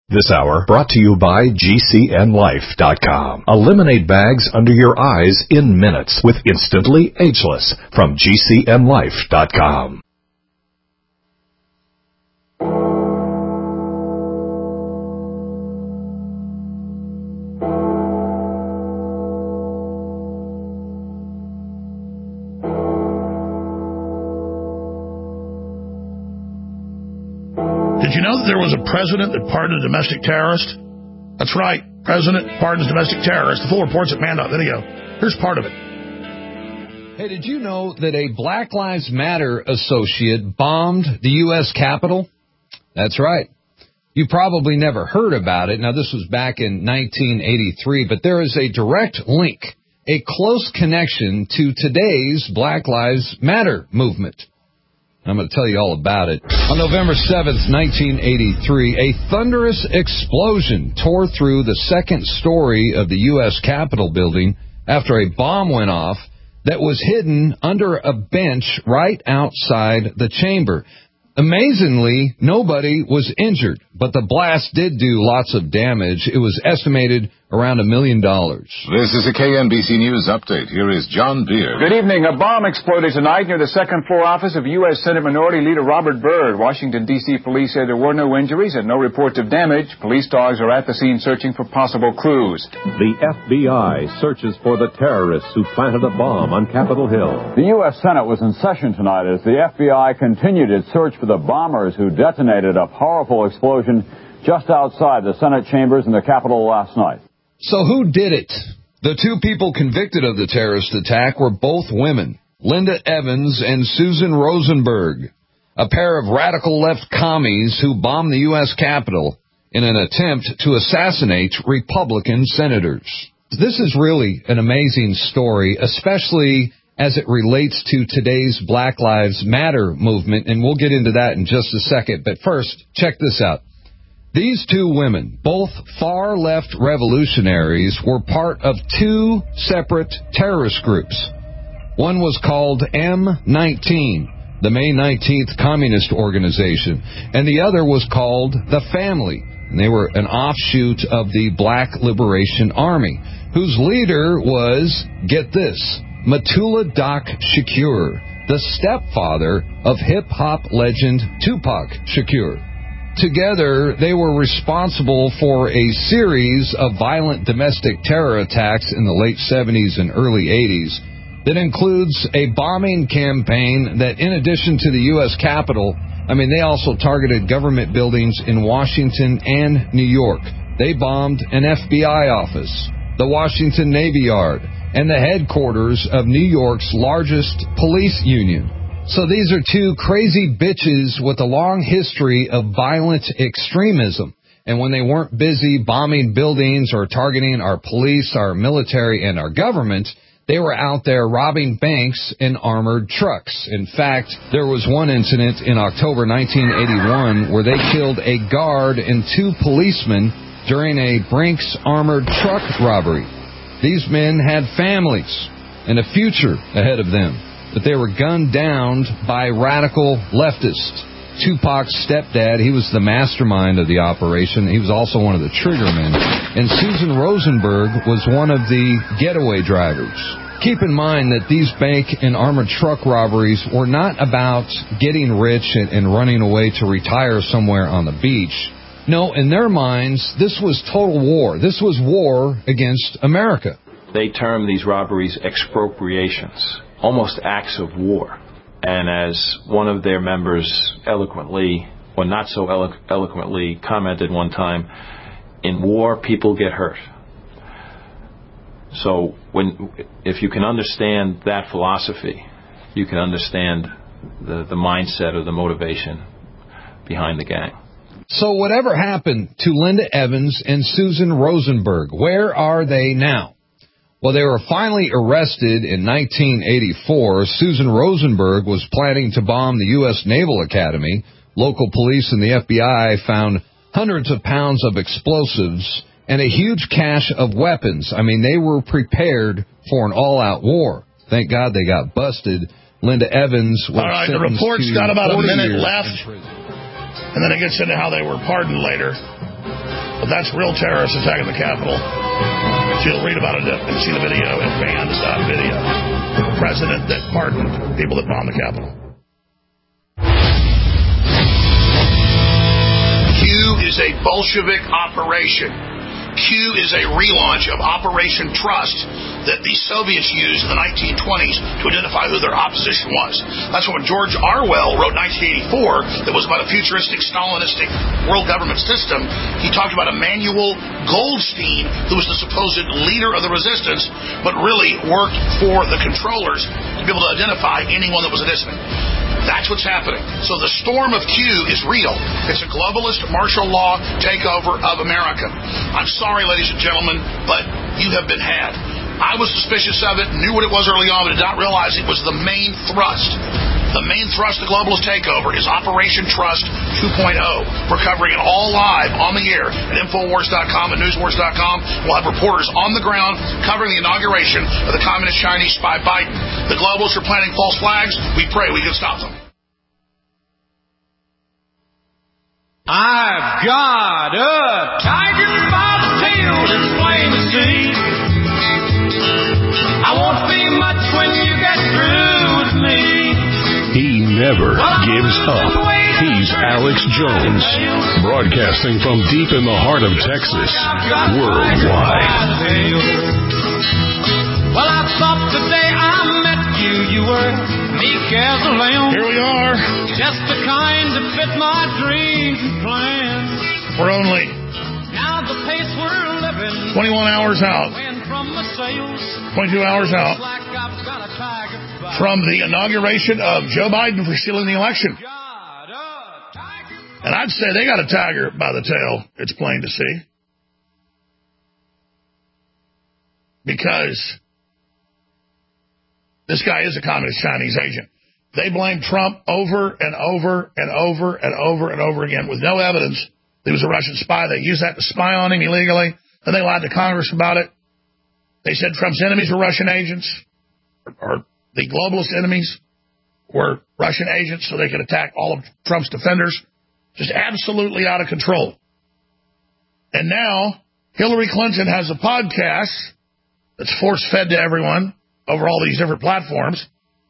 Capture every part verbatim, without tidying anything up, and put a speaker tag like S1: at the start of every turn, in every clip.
S1: This hour brought to you by G C N Life dot com. Eliminate bags under your eyes in minutes with Instantly Ageless from G C N Life dot com.
S2: Did you know that there was a president that pardoned a domestic terrorist? That's right. President pardons domestic terrorist. The full report's at man dot video. Here's part of it.
S3: Hey, did you know that a Black Lives Matter associate bombed the U S Capitol? That's right. You probably never heard about it. Now, this was back in nineteen eighty-three, but there is a direct link, a close connection to today's Black Lives Matter movement. I'm going to tell you all about it. On November seventh, nineteen eighty-three, a thunderous explosion tore through the second story of the U S Capitol building after a bomb went off that was hidden under a bench right outside the chamber. Amazingly, nobody was injured, but the blast did do lots of damage. It was estimated around a million dollars.
S4: This is a K N B C News update. Here is John Beard.
S5: Good evening. A bomb exploded tonight near the second floor office of U S Senate Minority Leader Robert Byrd. Washington, D C police say there were no injuries and no reports of damage. Police dogs are at the scene searching for possible clues.
S6: The F B I searches for the terrorists who planted a bomb on Capitol Hill.
S5: The U S Senate was in session tonight as the F B I continued its search for the bombers who detonated a powerful explosion just outside the Senate chambers in the Capitol last night.
S3: So who did it? The two people convicted of the terrorist attack were both women, Linda Evans and Susan Rosenberg, a pair of radical left commies who bombed the U S Capitol in an attempt to assassinate Republican senators. This is really an amazing story, especially as it relates to today's Black Lives Matter movement, and we'll get into that in just a second. But first, check this out. These two women, both far-left revolutionaries, were part of two separate terrorist groups. One was called M nineteen, the May nineteenth Communist Organization, and the other was called The Family, and they were an offshoot of the Black Liberation Army, whose leader was, get this, Mutulu Doc Shakur, the stepfather of hip-hop legend Tupac Shakur. Together, they were responsible for a series of violent domestic terror attacks in the late seventies and early eighties that includes a bombing campaign that, in addition to the U S Capitol, I mean, they also targeted government buildings in Washington and New York. They bombed an F B I office, the Washington Navy Yard, and the headquarters of New York's largest police union. So these are two crazy bitches with a long history of violent extremism. And when they weren't busy bombing buildings or targeting our police, our military, and our government, they were out there robbing banks in armored trucks. In fact, there was one incident in October nineteen eighty-one where they killed a guard and two policemen during a Brinks armored truck robbery. These men had families and a future ahead of them, but they were gunned down by radical leftists. Tupac's stepdad, he was the mastermind of the operation. He was also one of the triggermen. And Susan Rosenberg was one of the getaway drivers. Keep in mind that these bank and armored truck robberies were not about getting rich and, and running away to retire somewhere on the beach. No, in their minds, this was total war. This was war against America.
S7: They term these robberies expropriations, almost acts of war. And as one of their members eloquently, or not so elo- eloquently, commented one time, in war, people get hurt. So when, if you can understand that philosophy, you can understand the, the mindset or the motivation behind the gang.
S3: So whatever happened to Linda Evans and Susan Rosenberg? Where are they now? Well, they were finally arrested in nineteen eighty-four. Susan Rosenberg was planning to bomb the U S Naval Academy. Local police and the F B I found hundreds of pounds of explosives and a huge cache of weapons. I mean, they were prepared for an all-out war. Thank God they got busted. Linda Evans was
S2: all right, the report's got about a minute left, and then it gets into how they were pardoned later. But that's real terrorists attacking the Capitol. So you'll read about it and see the video at banned dot video. The president that pardoned people that bombed the Capitol. Q is a Bolshevik operation. Q is a relaunch of Operation Trust that the Soviets used in the nineteen twenties to identify who their opposition was. That's when George Orwell wrote nineteen eighty-four that was about a futuristic Stalinistic world government system. He talked about Emanuel Goldstein, who was the supposed leader of the resistance, but really worked for the controllers to be able to identify anyone that was a dissident. That's what's happening. So the storm of Q is real. It's a globalist martial law takeover of America. I'm sorry, ladies and gentlemen, but you have been had. I was suspicious of it, knew what it was early on, but did not realize it was the main thrust. The main thrust of the globalist takeover is Operation Trust two point oh. We're covering it all live on the air at Infowars dot com and Newswars dot com. We'll have reporters on the ground covering the inauguration of the Communist Chinese spy Biden. The globalists are planting false flags. We pray we can stop them.
S8: I've got a tiger by the tail, it's plain to see. I won't be much when you get through with me.
S1: He never gives up. He's Alex Jones, broadcasting from deep in the heart of Texas, worldwide.
S8: Well, I thought the day I met you, you were meek as a lamb.
S2: Here we are.
S8: Just the kind that fit my dreams and plans.
S2: We're only
S8: now the pace we're living,
S2: twenty-one hours out.
S8: From the sails,
S2: twenty-two hours out
S8: like I've got a tiger by.
S2: From the inauguration of Joe Biden for stealing the election. And I'd say they got a tiger by the tail, it's plain to see. Because this guy is a communist Chinese agent. They blame Trump over and over and over and over and over again with no evidence that he was a Russian spy. They used that to spy on him illegally. Then they lied to Congress about it. They said Trump's enemies were Russian agents, or, or the globalist enemies were Russian agents so they could attack all of Trump's defenders. Just absolutely out of control. And now Hillary Clinton has a podcast that's force-fed to everyone over all these different platforms.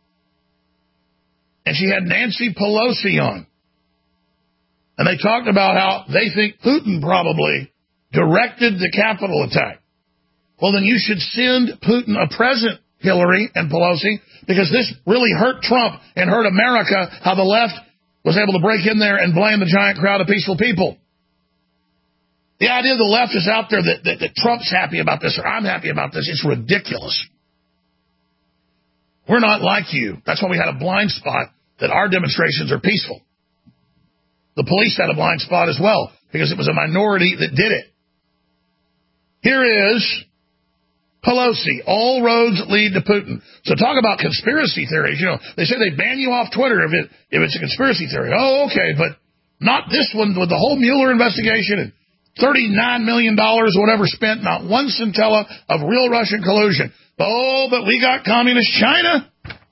S2: And she had Nancy Pelosi on. And they talked about how they think Putin probably directed the Capitol attack. Well, then you should send Putin a present, Hillary and Pelosi, because this really hurt Trump and hurt America, how the left was able to break in there and blame the giant crowd of peaceful people. The idea the left is out there that, that, that Trump's happy about this or I'm happy about this, it's ridiculous. We're not like you. That's why we had a blind spot that our demonstrations are peaceful. The police had a blind spot as well because it was a minority that did it. Here is Pelosi. All roads lead to Putin. So talk about conspiracy theories. You know, they say they ban you off Twitter if it if it's a conspiracy theory. Oh, okay, but not this one with the whole Mueller investigation and thirty-nine million dollars or whatever spent, not one centella of real Russian collusion. Oh, but we got communist China.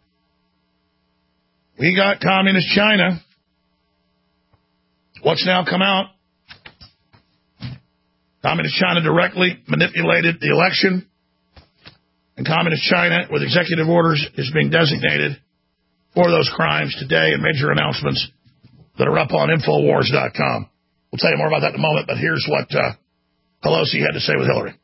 S2: We got communist China. What's now come out? Communist China directly manipulated the election. And Communist China, with executive orders, is being designated for those crimes today, and major announcements that are up on Infowars dot com. We'll tell you more about that in a moment, but here's what uh, Pelosi had to say with Hillary.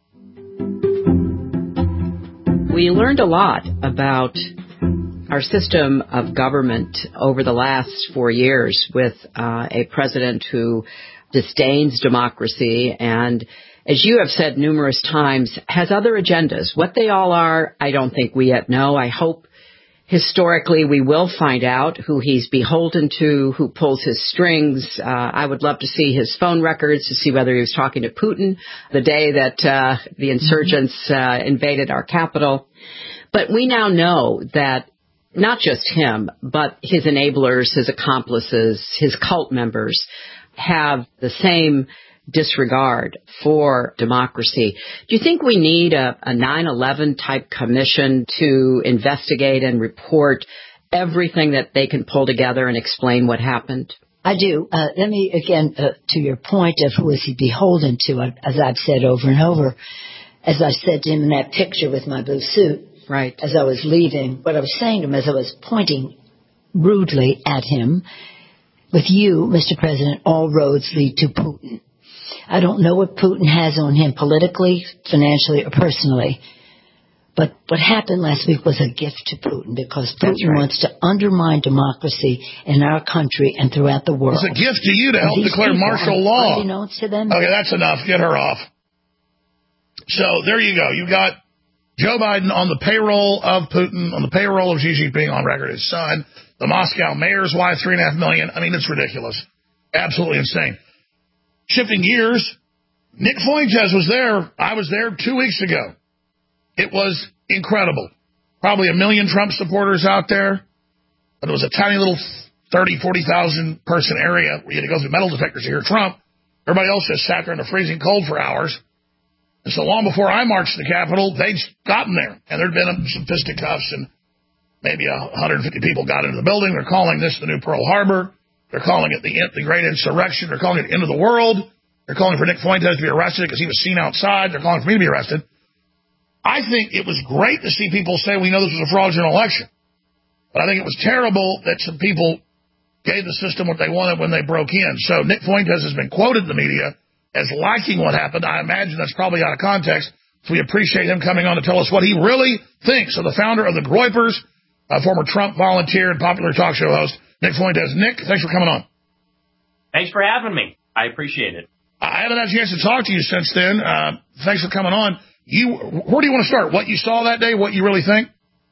S9: We learned a lot about our system of government over the last four years with uh, a president who disdains democracy and, as you have said numerous times, has other agendas. What they all are, I don't think we yet know. I hope historically we will find out who he's beholden to, who pulls his strings. Uh, I would love to see his phone records to see whether he was talking to Putin the day that uh, the insurgents uh, invaded our capital. But we now know that not just him, but his enablers, his accomplices, his cult members have the same disregard for democracy. Do you think we need a, a nine eleven type commission to investigate and report everything that they can pull together and explain what happened?
S10: I do. Uh, let me, again, uh, to your point of who is he beholden to, as I've said over and over, as I said to him in that picture with my blue suit,
S9: right,
S10: as I was leaving, what I was saying to him as I was pointing rudely at him, with you, Mister President, all roads lead to Putin. I don't know what Putin has on him politically, financially, or personally. But what happened last week was a gift to Putin because Putin right. wants to undermine democracy in our country and throughout the world.
S2: It's a gift to you to help declare martial law.
S10: To them.
S2: Okay, that's enough. Get her off. So there you go. You got Joe Biden on the payroll of Putin, on the payroll of Xi Jinping, on record his son, the Moscow mayor's wife, three and a half million. I mean, it's ridiculous. Absolutely insane. Shifting gears, Nick Fuentes was there. I was there two weeks ago. It was incredible. Probably a million Trump supporters out there. But it was a tiny little thirty, forty thousand person area where you had to go through metal detectors to hear Trump. Everybody else just sat there in the freezing cold for hours. And so long before I marched to the Capitol, they'd gotten there. And there'd been some fisticuffs and maybe one hundred fifty people got into the building. They're calling this the new Pearl Harbor. They're calling it the, the Great Insurrection. They're calling it End of the World. They're calling for Nick Fuentes to be arrested because he was seen outside. They're calling for me to be arrested. I think it was great to see people say we know this was a fraudulent election. But I think it was terrible that some people gave the system what they wanted when they broke in. So Nick Fuentes has been quoted in the media as liking what happened. I imagine that's probably out of context. So we appreciate him coming on to tell us what he really thinks. So the founder of the Groypers, a former Trump volunteer and popular talk show host, Nick Fuentes. Nick, thanks for coming on.
S11: Thanks for having me. I appreciate it.
S2: I haven't had a chance to talk to you since then. Uh, thanks for coming on. You, where do you want to start? What you saw that day? What you really think?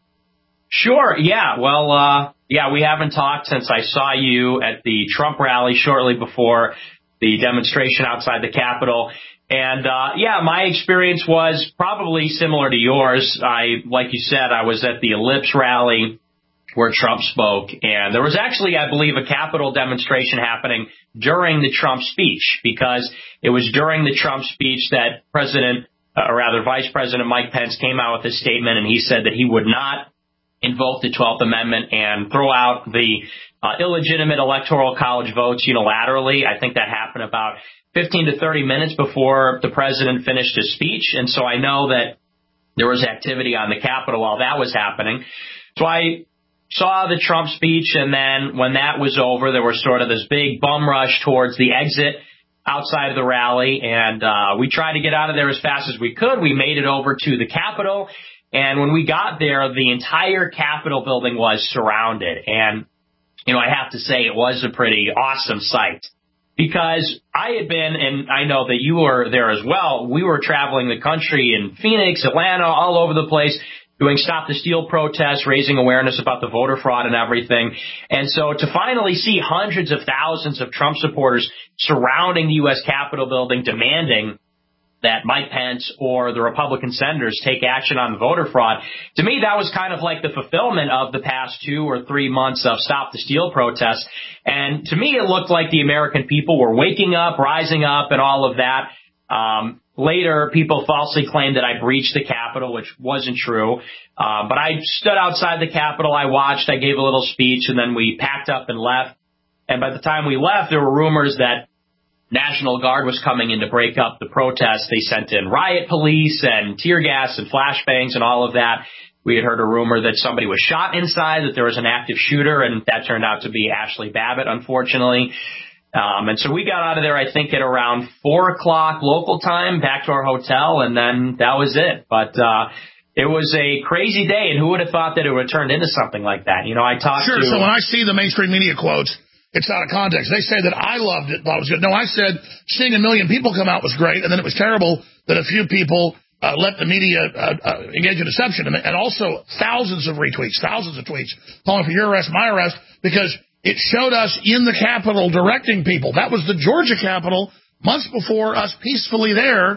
S11: Sure. Yeah. Well, uh, yeah, we haven't talked since I saw you at the Trump rally shortly before the demonstration outside the Capitol. And, uh, yeah, my experience was probably similar to yours. I, like you said, I was at the Ellipse rally where Trump spoke. And there was actually, I believe, a Capitol demonstration happening during the Trump speech, because it was during the Trump speech that President Uh, or rather, Vice President Mike Pence came out with a statement, and he said that he would not invoke the twelfth Amendment and throw out the uh, illegitimate Electoral College votes unilaterally. I think that happened about fifteen to thirty minutes before the president finished his speech, and so I know that there was activity on the Capitol while that was happening. So I saw the Trump speech, and then when that was over, there was sort of this big bum rush towards the exit outside of the rally, and uh we tried to get out of there as fast as we could. We made it over to the Capitol, and when we got there, the entire Capitol building was surrounded. And, you know, I have to say it was a pretty awesome sight, because I had been, and I know that you were there as well, we were traveling the country in Phoenix, Atlanta, all over the place, doing Stop the Steal protests, raising awareness about the voter fraud and everything. And so to finally see hundreds of thousands of Trump supporters surrounding the U S Capitol building demanding that Mike Pence or the Republican senators take action on the voter fraud, to me, that was kind of like the fulfillment of the past two or three months of Stop the Steal protests. And to me, it looked like the American people were waking up, rising up, and all of that. Um, Later, people falsely claimed that I breached the Capitol, which wasn't true. Uh, but I stood outside the Capitol. I watched. I gave a little speech, and then we packed up and left. And by the time we left, there were rumors that National Guard was coming in to break up the protests. They sent in riot police and tear gas and flashbangs and all of that. We had heard a rumor that somebody was shot inside, that there was an active shooter, and that turned out to be Ashley Babbitt, unfortunately. Um, and so we got out of there, I think, at around four o'clock local time, back to our hotel, and then that was it. But uh it was a crazy day, and who would have thought that it would have turned into something like that? You know, I talked
S2: sure,
S11: to...
S2: Sure, so when I see the mainstream media quotes, it's out of context. They say that I loved it, thought it was good. No, I said seeing a million people come out was great, and then it was terrible that a few people uh, let the media uh, uh, engage in deception. And, and also thousands of retweets, thousands of tweets calling for your arrest, my arrest, because it showed us in the Capitol directing people. That was the Georgia Capitol months before us peacefully there,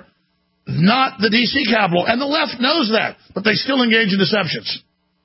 S2: not the D C Capitol. And the left knows that, but they still engage in deceptions.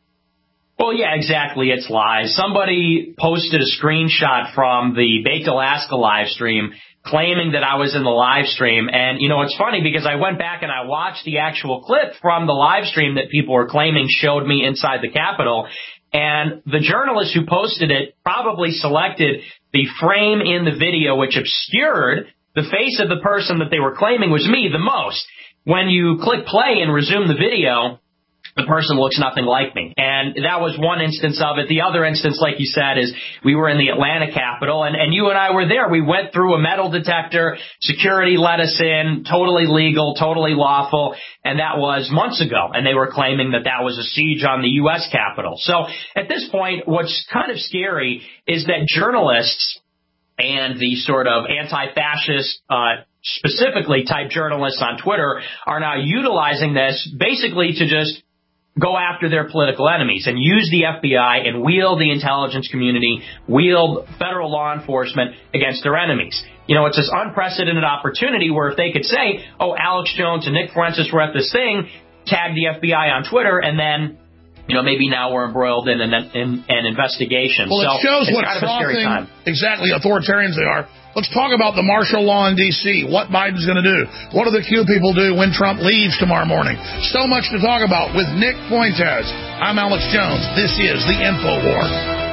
S11: Well, yeah, exactly. It's lies. Somebody posted a screenshot from the Baked Alaska live stream claiming that I was in the live stream. And, you know, it's funny because I went back and I watched the actual clip from the live stream that people were claiming showed me inside the Capitol. And the journalist who posted it probably selected the frame in the video which obscured the face of the person that they were claiming was me the most. When you click play and resume the video, the person looks nothing like me. And that was one instance of it. The other instance, like you said, is we were in the Atlanta Capitol, and, and you and I were there. We went through a metal detector. Security let us in, totally legal, totally lawful, and that was months ago. And they were claiming that that was a siege on the U S Capitol. So at this point, what's kind of scary is that journalists and the sort of anti-fascist, uh, specifically type journalists on Twitter are now utilizing this basically to just go after their political enemies and use the F B I and wield the intelligence community, wield federal law enforcement against their enemies. You know, it's this unprecedented opportunity where if they could say, oh, Alex Jones and Nick Fuentes were at this thing, tag the F B I on Twitter, and then, you know, maybe now we're embroiled in an, in an investigation.
S2: Well,
S11: so
S2: it shows
S11: it's
S2: what
S11: kind of a scary time.
S2: Exactly authoritarians they are. Let's talk about the martial law in D C, what Biden's going to do. What do the Q people do when Trump leaves tomorrow morning? So much to talk about with Nick Fuentes. I'm Alex Jones. This is the InfoWar.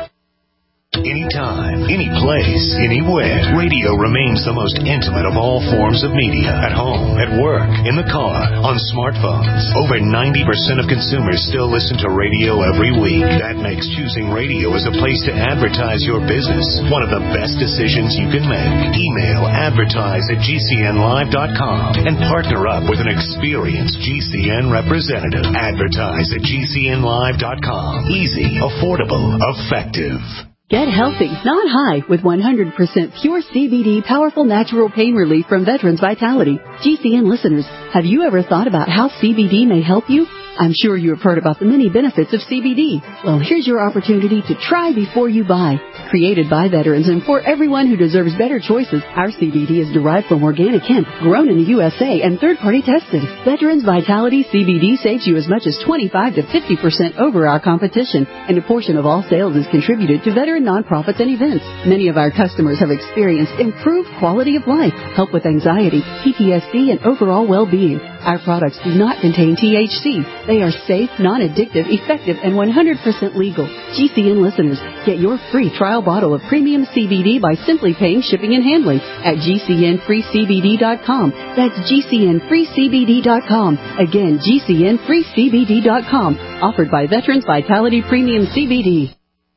S1: Anytime, any place, anywhere. Radio remains the most intimate of all forms of media. At home, at work, in the car, on smartphones. Over ninety percent of consumers still listen to radio every week. That makes choosing radio as a place to advertise your business one of the best decisions you can make. Email advertise at G C N live dot com and partner up with an experienced G C N representative. Advertise at G C N live dot com. Easy, affordable, effective.
S12: Get healthy, not high, with one hundred percent pure C B D powerful natural pain relief from Veterans Vitality. G C N listeners, have you ever thought about how C B D may help you? I'm sure you have heard about the many benefits of C B D. Well, here's your opportunity to try before you buy. Created by veterans and for everyone who deserves better choices, our C B D is derived from organic hemp, grown in the U S A and third-party tested. Veterans Vitality C B D saves you as much as twenty-five to fifty percent over our competition, and a portion of all sales is contributed to veteran nonprofits and events. Many of our customers have experienced improved quality of life, help with anxiety, P T S D, and overall well-being. Our products do not contain T H C. They are safe, non-addictive, effective, and one hundred percent legal. G C N listeners, get your free trial bottle of premium C B D by simply paying shipping and handling at G C N free C B D dot com. That's G C N free C B D dot com. Again, G C N free C B D dot com. Offered by Veterans Vitality Premium C B D.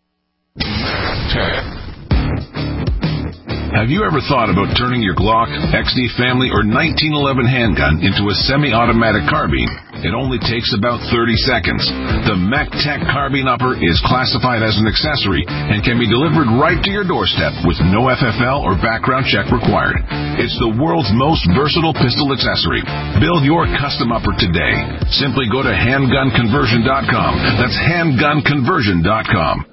S13: Have you ever thought about turning your Glock, X D Family, or nineteen eleven handgun into a semi-automatic carbine? It only takes about thirty seconds. The MacTech Carbine Upper is classified as an accessory and can be delivered right to your doorstep with no F F L or background check required. It's the world's most versatile pistol accessory. Build your custom upper today. Simply go to handgun conversion dot com. That's handgun conversion dot com.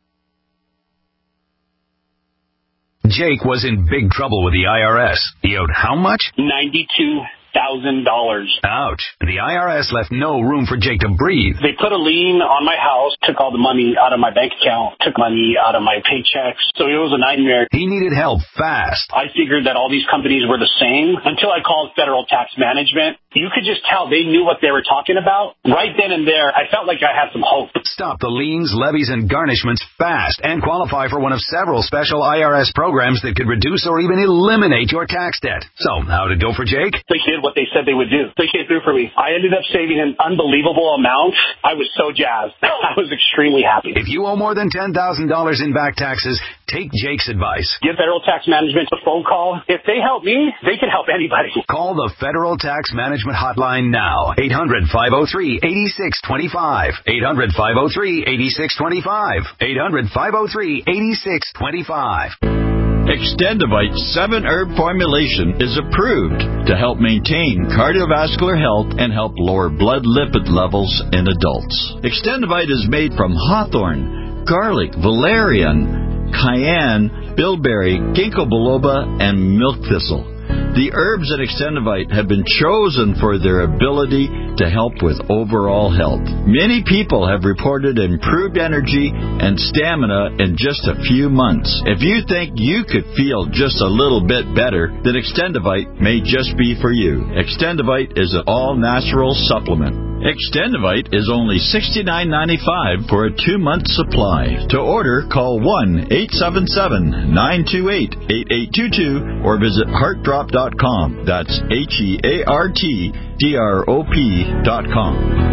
S14: Jake was in big trouble with the I R S. He owed how much?
S15: ninety-two thousand dollars.
S14: Ouch. The I R S left no room for Jake to breathe.
S15: They put a lien on my house, took all the money out of my bank account, took money out of my paychecks. So it was a nightmare.
S14: He needed help fast.
S15: I figured that all these companies were the same until I called Federal Tax Management. You could just tell they knew what they were talking about. Right then and there, I felt like I had some hope.
S14: Stop the liens, levies, and garnishments fast and qualify for one of several special I R S programs that could reduce or even eliminate your tax debt. So, how'd it go for Jake?
S15: They did what they said they would do. They came through for me. I ended up saving an unbelievable amount. I was so jazzed. I was extremely happy.
S14: If you owe more than ten thousand dollars in back taxes, take Jake's advice.
S15: Give Federal Tax Management a phone call. If they help me, they can help anybody.
S14: Call the Federal Tax Management Hotline now. eight hundred, five oh three, eight six two five. eight hundred, five oh three, eight six two five. eight hundred, five oh three, eight six two five.
S16: Extendivite's seven-herb formulation is approved to help maintain cardiovascular health and help lower blood lipid levels in adults. Extendivite is made from hawthorn, garlic, valerian, cayenne, bilberry, ginkgo biloba, and milk thistle. The herbs in Extendivite have been chosen for their ability to help with overall health. Many people have reported improved energy and stamina in just a few months. If you think you could feel just a little bit better, then Extendivite may just be for you. Extendivite is an all-natural supplement. Extendivite is only sixty-nine ninety-five for a two-month supply. To order, call one eight seven seven, nine two eight, eight eight two two or visit heart drop dot com. That's H E A R T D R O P dot com.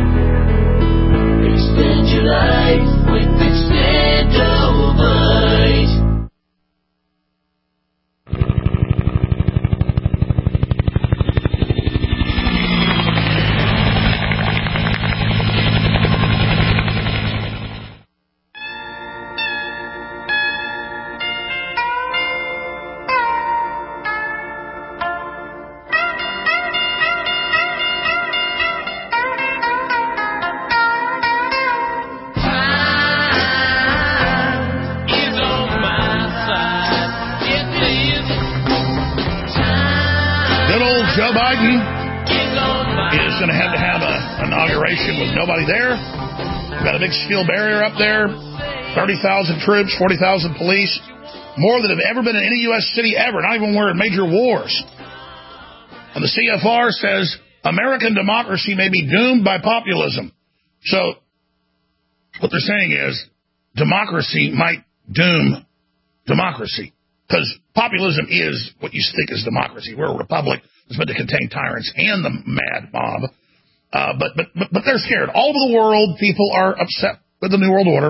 S8: Extend your life with Extendivite.
S2: Joe Biden is going to have to have an inauguration with nobody there. We've got a big steel barrier up there, thirty thousand troops, forty thousand police, more than have ever been in any U S city ever, not even when we're in major wars. And the C F R says American democracy may be doomed by populism. So what they're saying is democracy might doom democracy, because populism is what you think is democracy. We're a republic. It's meant to contain tyrants and the mad mob. Uh, but, but, but, but they're scared. All over the world, people are upset with the New World Order.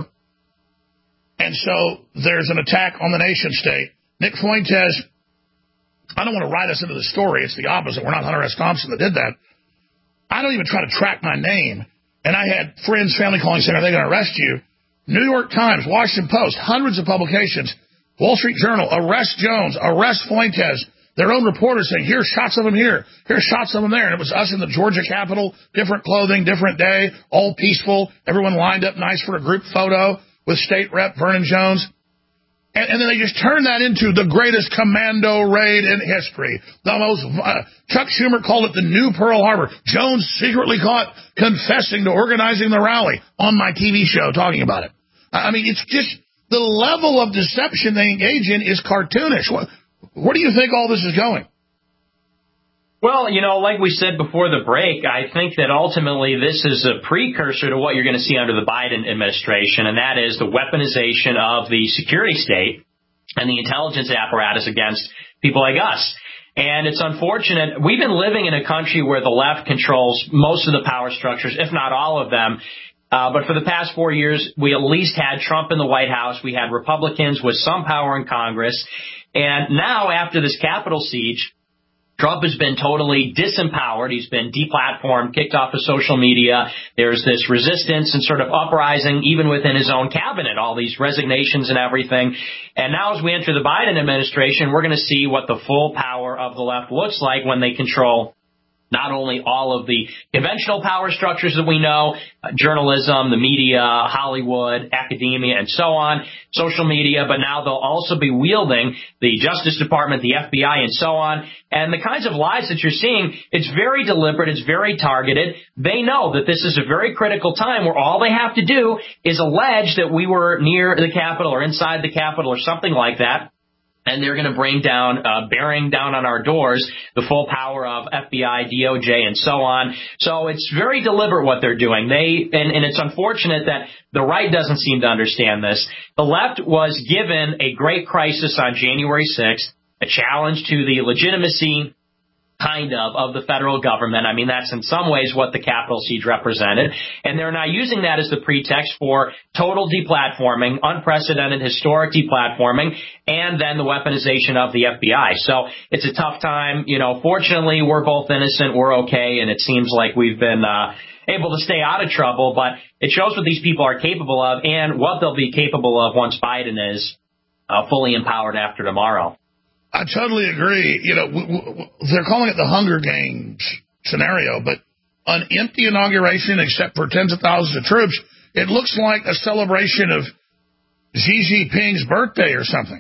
S2: And so there's an attack on the nation state. Nick Fuentes, I don't want to write us into the story. It's the opposite. We're not Hunter S. Thompson that did that. I don't even try to track my name. And I had friends, family calling saying, are they going to arrest you? New York Times, Washington Post, hundreds of publications, Wall Street Journal, arrest Jones, arrest Fuentes. Their own reporters saying, here's shots of him here, here's shots of him there. And it was us in the Georgia Capitol, different clothing, different day, all peaceful. Everyone lined up nice for a group photo with State Rep Vernon Jones. And, and then they just turned that into the greatest commando raid in history. The most, uh, Chuck Schumer called it the new Pearl Harbor. Jones secretly caught confessing to organizing the rally on my T V show talking about it. I mean, it's just the level of deception they engage in is cartoonish. What, Where do you think all this is going?
S11: Well, you know, like we said before the break, I think that ultimately this is a precursor to what you're going to see under the Biden administration, and that is the weaponization of the security state and the intelligence apparatus against people like us. And it's unfortunate. We've been living in a country where the left controls most of the power structures, if not all of them. Uh, but for the past four years, we at least had Trump in the White House. We had Republicans with some power in Congress. And now, after this Capitol siege, Trump has been totally disempowered. He's been deplatformed, kicked off of social media. There's this resistance and sort of uprising even within his own cabinet, all these resignations and everything. And now as we enter the Biden administration, we're going to see what the full power of the left looks like when they control not only all of the conventional power structures that we know, uh, journalism, the media, Hollywood, academia, and so on, social media, but now they'll also be wielding the Justice Department, the F B I, and so on. And the kinds of lies that you're seeing, it's very deliberate, it's very targeted. They know that this is a very critical time where all they have to do is allege that we were near the Capitol or inside the Capitol or something like that. And they're going to bring down, uh, bearing down on our doors, the full power of F B I, D O J, and so on. So it's very deliberate what they're doing. They, and, and it's unfortunate that the right doesn't seem to understand this. The left was given a great crisis on January sixth, a challenge to the legitimacy, kind of, of the federal government. I mean, that's in some ways what the Capitol siege represented. And they're now using that as the pretext for total deplatforming, unprecedented historic deplatforming, and then the weaponization of the F B I. So it's a tough time. You know, fortunately, we're both innocent. We're okay. And it seems like we've been uh, able to stay out of trouble. But it shows what these people are capable of and what they'll be capable of once Biden is uh, fully empowered after tomorrow.
S2: I totally agree. You know, w- w- they're calling it the Hunger Games scenario, but an empty inauguration except for tens of thousands of troops, it looks like a celebration of Xi Jinping's birthday or something.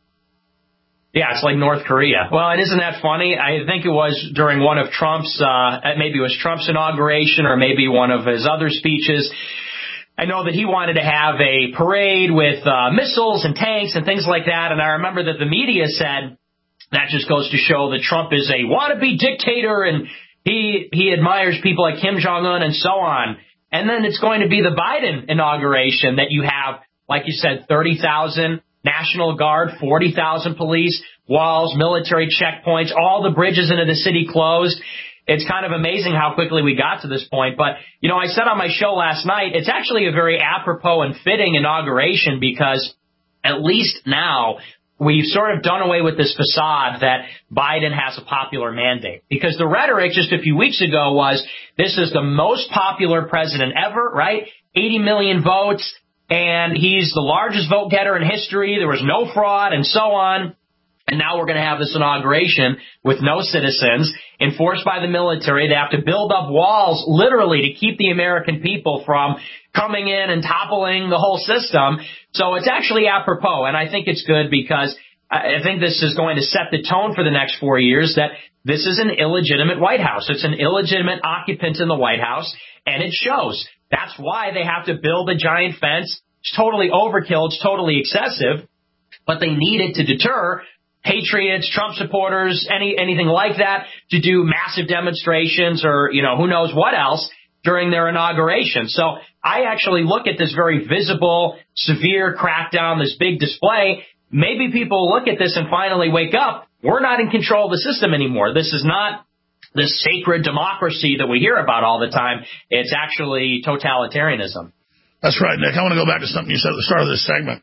S11: Yeah, it's like North Korea. Well, and isn't that funny? I think it was during one of Trump's, uh, maybe it was Trump's inauguration or maybe one of his other speeches. I know that he wanted to have a parade with uh, missiles and tanks and things like that. And I remember that the media said that just goes to show that Trump is a wannabe dictator and He he admires people like Kim Jong-un and so on. And then it's going to be the Biden inauguration that you have, like you said, thirty thousand National Guard, forty thousand police, walls, military checkpoints, all the bridges into the city closed. It's kind of amazing how quickly we got to this point. But, you know, I said on my show last night, it's actually a very apropos and fitting inauguration because at least now we've sort of done away with this facade that Biden has a popular mandate. Because the rhetoric just a few weeks ago was this is the most popular president ever, right? eighty million votes, and he's the largest vote getter in history. There was no fraud and so on. And now we're going to have this inauguration with no citizens, enforced by the military. They have to build up walls, literally, to keep the American people from coming in and toppling the whole system. So it's actually apropos, and I think it's good because I think this is going to set the tone for the next four years that this is an illegitimate White House. It's an illegitimate occupant in the White House, and it shows. That's why they have to build a giant fence. It's totally overkill. It's totally excessive, but they need it to deter patriots, Trump supporters, any anything like that, to do massive demonstrations or, you know, who knows what else during their inauguration. So I actually look at this very visible, severe crackdown, this big display. Maybe people look at this and finally wake up. We're not in control of the system anymore. This is not the sacred democracy that we hear about all the time. It's actually totalitarianism.
S2: That's right, Nick. I want to go back to something you said at the start of this segment.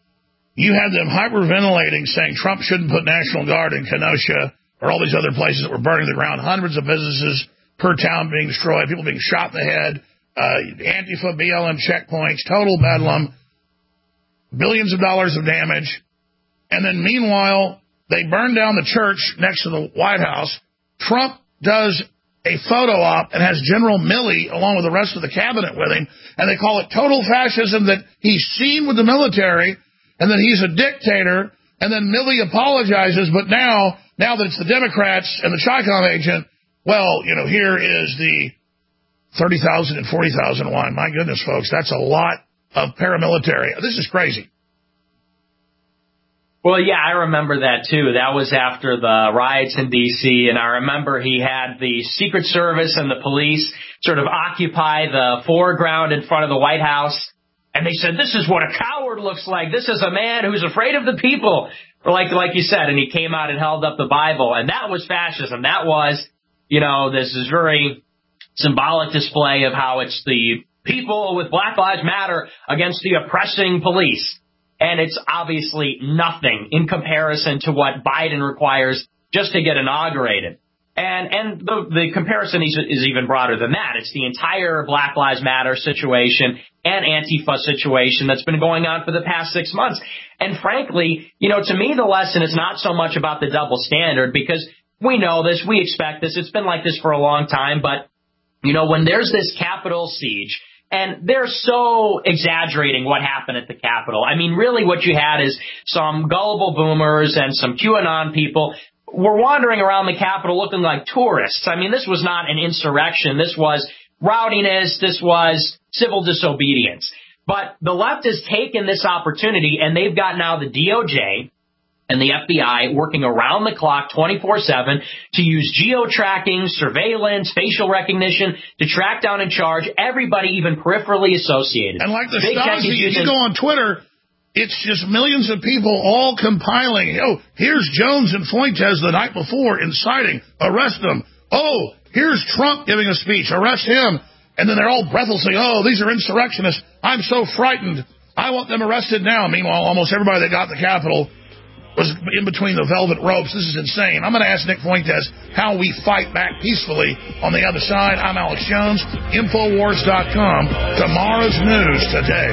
S2: You had them hyperventilating, saying Trump shouldn't put National Guard in Kenosha or all these other places that were burning to the ground, hundreds of businesses per town being destroyed, people being shot in the head, uh, Antifa, B L M checkpoints, total bedlam, billions of dollars of damage. And then meanwhile, they burned down the church next to the White House. Trump does a photo op and has General Milley along with the rest of the cabinet with him, and they call it total fascism, that he's seen with the military and then he's a dictator, and then Milley apologizes, but now, now that it's the Democrats and the Chi-Com agent, well, you know, here is the thirty thousand and forty thousand line. My goodness, folks, that's a lot of paramilitary. This is crazy.
S11: Well, yeah, I remember that, too. That was after the riots in D C, and I remember he had the Secret Service and the police sort of occupy the foreground in front of the White House. And they said, this is what a coward looks like. This is a man who's afraid of the people, or like like you said. And he came out and held up the Bible. And that was fascism. That was, you know, this is very symbolic display of how it's the people with Black Lives Matter against the oppressing police. And it's obviously nothing in comparison to what Biden requires just to get inaugurated. And and the, the comparison is, is even broader than that. It's the entire Black Lives Matter situation and Antifa situation that's been going on for the past six months. And frankly, you know, to me, the lesson is not so much about the double standard, because we know this, we expect this, it's been like this for a long time. But, you know, when there's this Capitol siege, and they're so exaggerating what happened at the Capitol. I mean, really what you had is some gullible boomers and some QAnon people were wandering around the Capitol looking like tourists. I mean, this was not an insurrection. This was rowdiness. This was civil disobedience. But the left has taken this opportunity, and they've got now the D O J and the F B I working around the clock twenty-four seven to use geo-tracking, surveillance, facial recognition to track down and charge everybody even peripherally associated.
S2: And like the Stasi, if you go on Twitter, it's just millions of people all compiling. Oh, here's Jones and Fuentes the night before inciting. Arrest them. Oh, here's Trump giving a speech. Arrest him. And then they're all breathlessly, oh, these are insurrectionists. I'm so frightened. I want them arrested now. Meanwhile, almost everybody that got in the Capitol was in between the velvet ropes. This is insane. I'm going to ask Nick Fuentes how we fight back peacefully on the other side. I'm Alex Jones, Infowars dot com. Tomorrow's news today.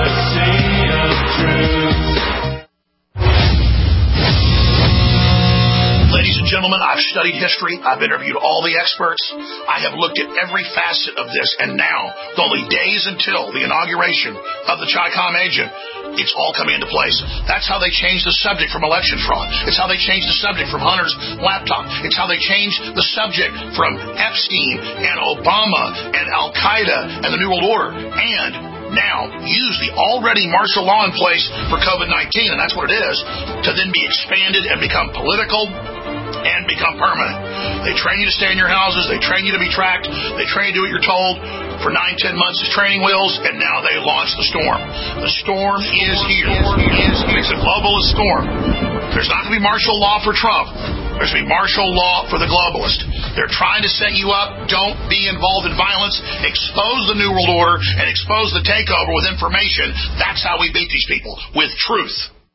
S2: Ladies and gentlemen, I've studied history. I've interviewed all the experts. I have looked at every facet of this. And now, with only days until the inauguration of the Chi-Com agent, it's all coming into place. That's how they changed the subject from election fraud. It's how they changed the subject from Hunter's laptop. It's how they changed the subject from Epstein and Obama and Al-Qaeda and the New World Order. And now use the already martial law in place for COVID nineteen, and that's what it is, to then be expanded and become political and become permanent. They train you to stay in your houses. They train you to be tracked. They train you to do what you're told for nine, ten months as training wheels, and now they launch the storm. The storm is here. It's a globalist storm. There's not going to be martial law for Trump. There's going to be martial law for the globalist. They're trying to set you up. Don't be involved in violence. Expose the New World Order and expose the takeover with information. That's how we beat these people, with truth.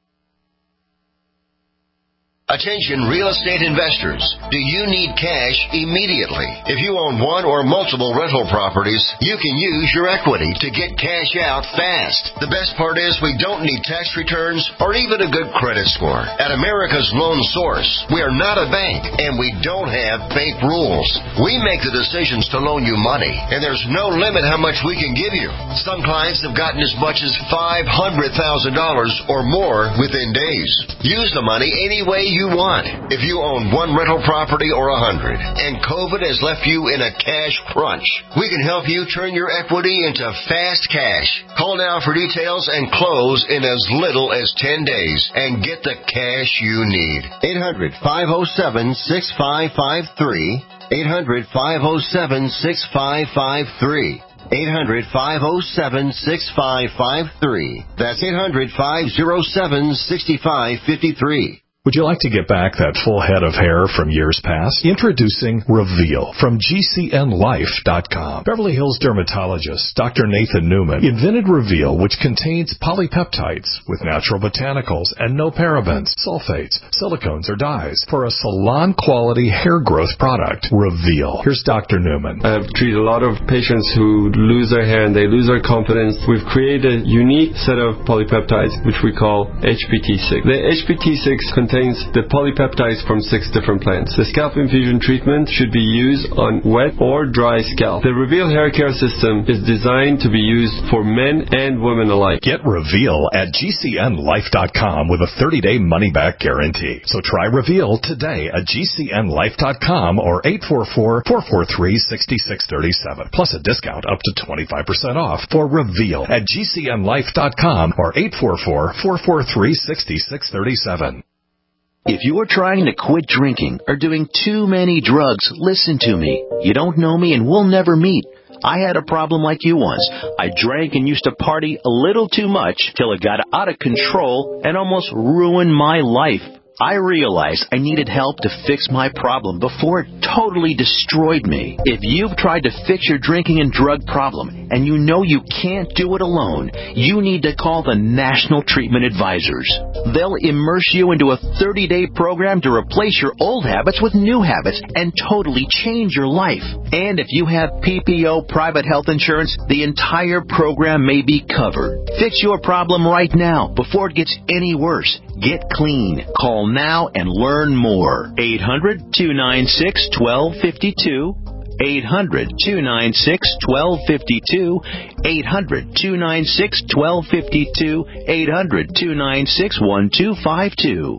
S17: Attention real estate investors. Do you need cash immediately? If you own one or multiple rental properties, you can use your equity to get cash out fast. The best part is we don't need tax returns or even a good credit score. At America's Loan Source, we are not a bank and we don't have bank rules. We make the decisions to loan you money, and there's no limit how much we can give you. Some clients have gotten as much as five hundred thousand dollars or more within days. Use the money any way you want. If you own one rental property or a hundred, and COVID has left you in a cash crunch, we can help you turn your equity into fast cash. Call now for details and close in as little as ten days and get the cash you need. eight hundred, five oh seven, six five five three. eight hundred, five oh seven, six five five three. eight hundred, five oh seven, six five five three. That's eight hundred, five oh seven, six five five three.
S18: Would you like to get back that full head of hair from years past? Introducing Reveal from G C N Life dot com. Beverly Hills dermatologist Doctor Nathan Newman invented Reveal, which contains polypeptides with natural botanicals and no parabens, sulfates, silicones, or dyes for a salon-quality hair growth product. Reveal. Here's Doctor Newman.
S19: I've treated a lot of patients who lose their hair and they lose their confidence. We've created a unique set of polypeptides, which we call H P T six. The H P T six contains contains the polypeptides from six different plants. The scalp infusion treatment should be used on wet or dry scalp. The Reveal hair care system is designed to be used for men and women alike.
S18: Get Reveal at G C N Life dot com with a thirty-day money-back guarantee. So try Reveal today at G C N Life dot com or eight four four, four four three, six six three seven. Plus a discount up to twenty-five percent off for Reveal at G C N Life dot com or eight four four, four four three, six six three seven.
S20: If you're trying to quit drinking or doing too many drugs, listen to me. You don't know me and we'll never meet. I had a problem like you once. I drank and used to party a little too much till it got out of control and almost ruined my life. I realized I needed help to fix my problem before it totally destroyed me. If you've tried to fix your drinking and drug problem and you know you can't do it alone, you need to call the National Treatment Advisors. They'll immerse you into a thirty-day program to replace your old habits with new habits and totally change your life. And if you have P P O private health insurance, the entire program may be covered. Fix your problem right now before it gets any worse. Get clean. Call now and learn more. eight hundred, two nine six, one two five two. eight hundred, two nine six, one two five two. eight hundred, two nine six, one two five two. eight hundred, two nine six, one two five two.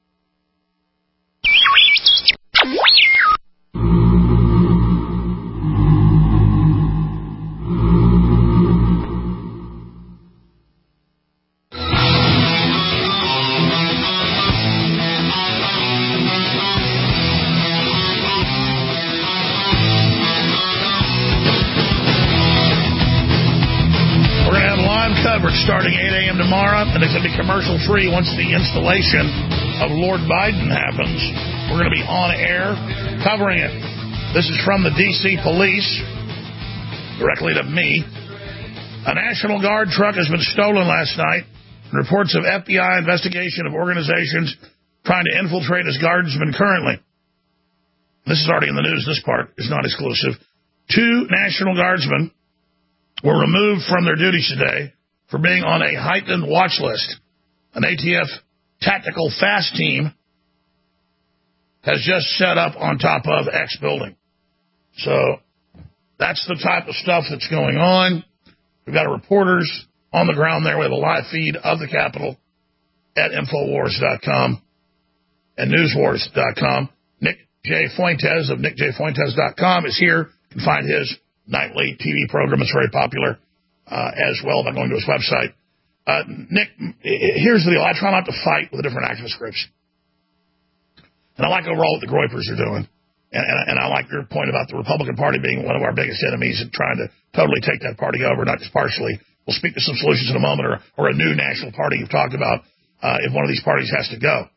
S2: Starting eight a.m. tomorrow, and it's going to be commercial-free once the installation of Lord Biden happens. We're going to be on air covering it. This is from the D C police, directly to me. A National Guard truck has been stolen last night. Reports of F B I investigation of organizations trying to infiltrate as guardsmen currently. This is already in the news. This part is not exclusive. Two National Guardsmen were removed from their duties today for being on a heightened watch list. An A T F tactical fast team has just set up on top of X building. So that's the type of stuff that's going on. We've got reporters on the ground there. We have a live feed of the Capitol at Infowars dot com and Newswars dot com. Nick J. Fuentes of Nick J Fuentes dot com is here. You can find his nightly T V program. It's very popular. Uh, as well by going to his website. Uh, Nick, here's the deal. I try not to fight with the different activist groups. And I like overall what the Groypers are doing. And, and, and I like your point about the Republican Party being one of our biggest enemies and trying to totally take that party over, not just partially. We'll speak to some solutions in a moment, or, or a new national party you've talked about uh, if one of these parties has to go.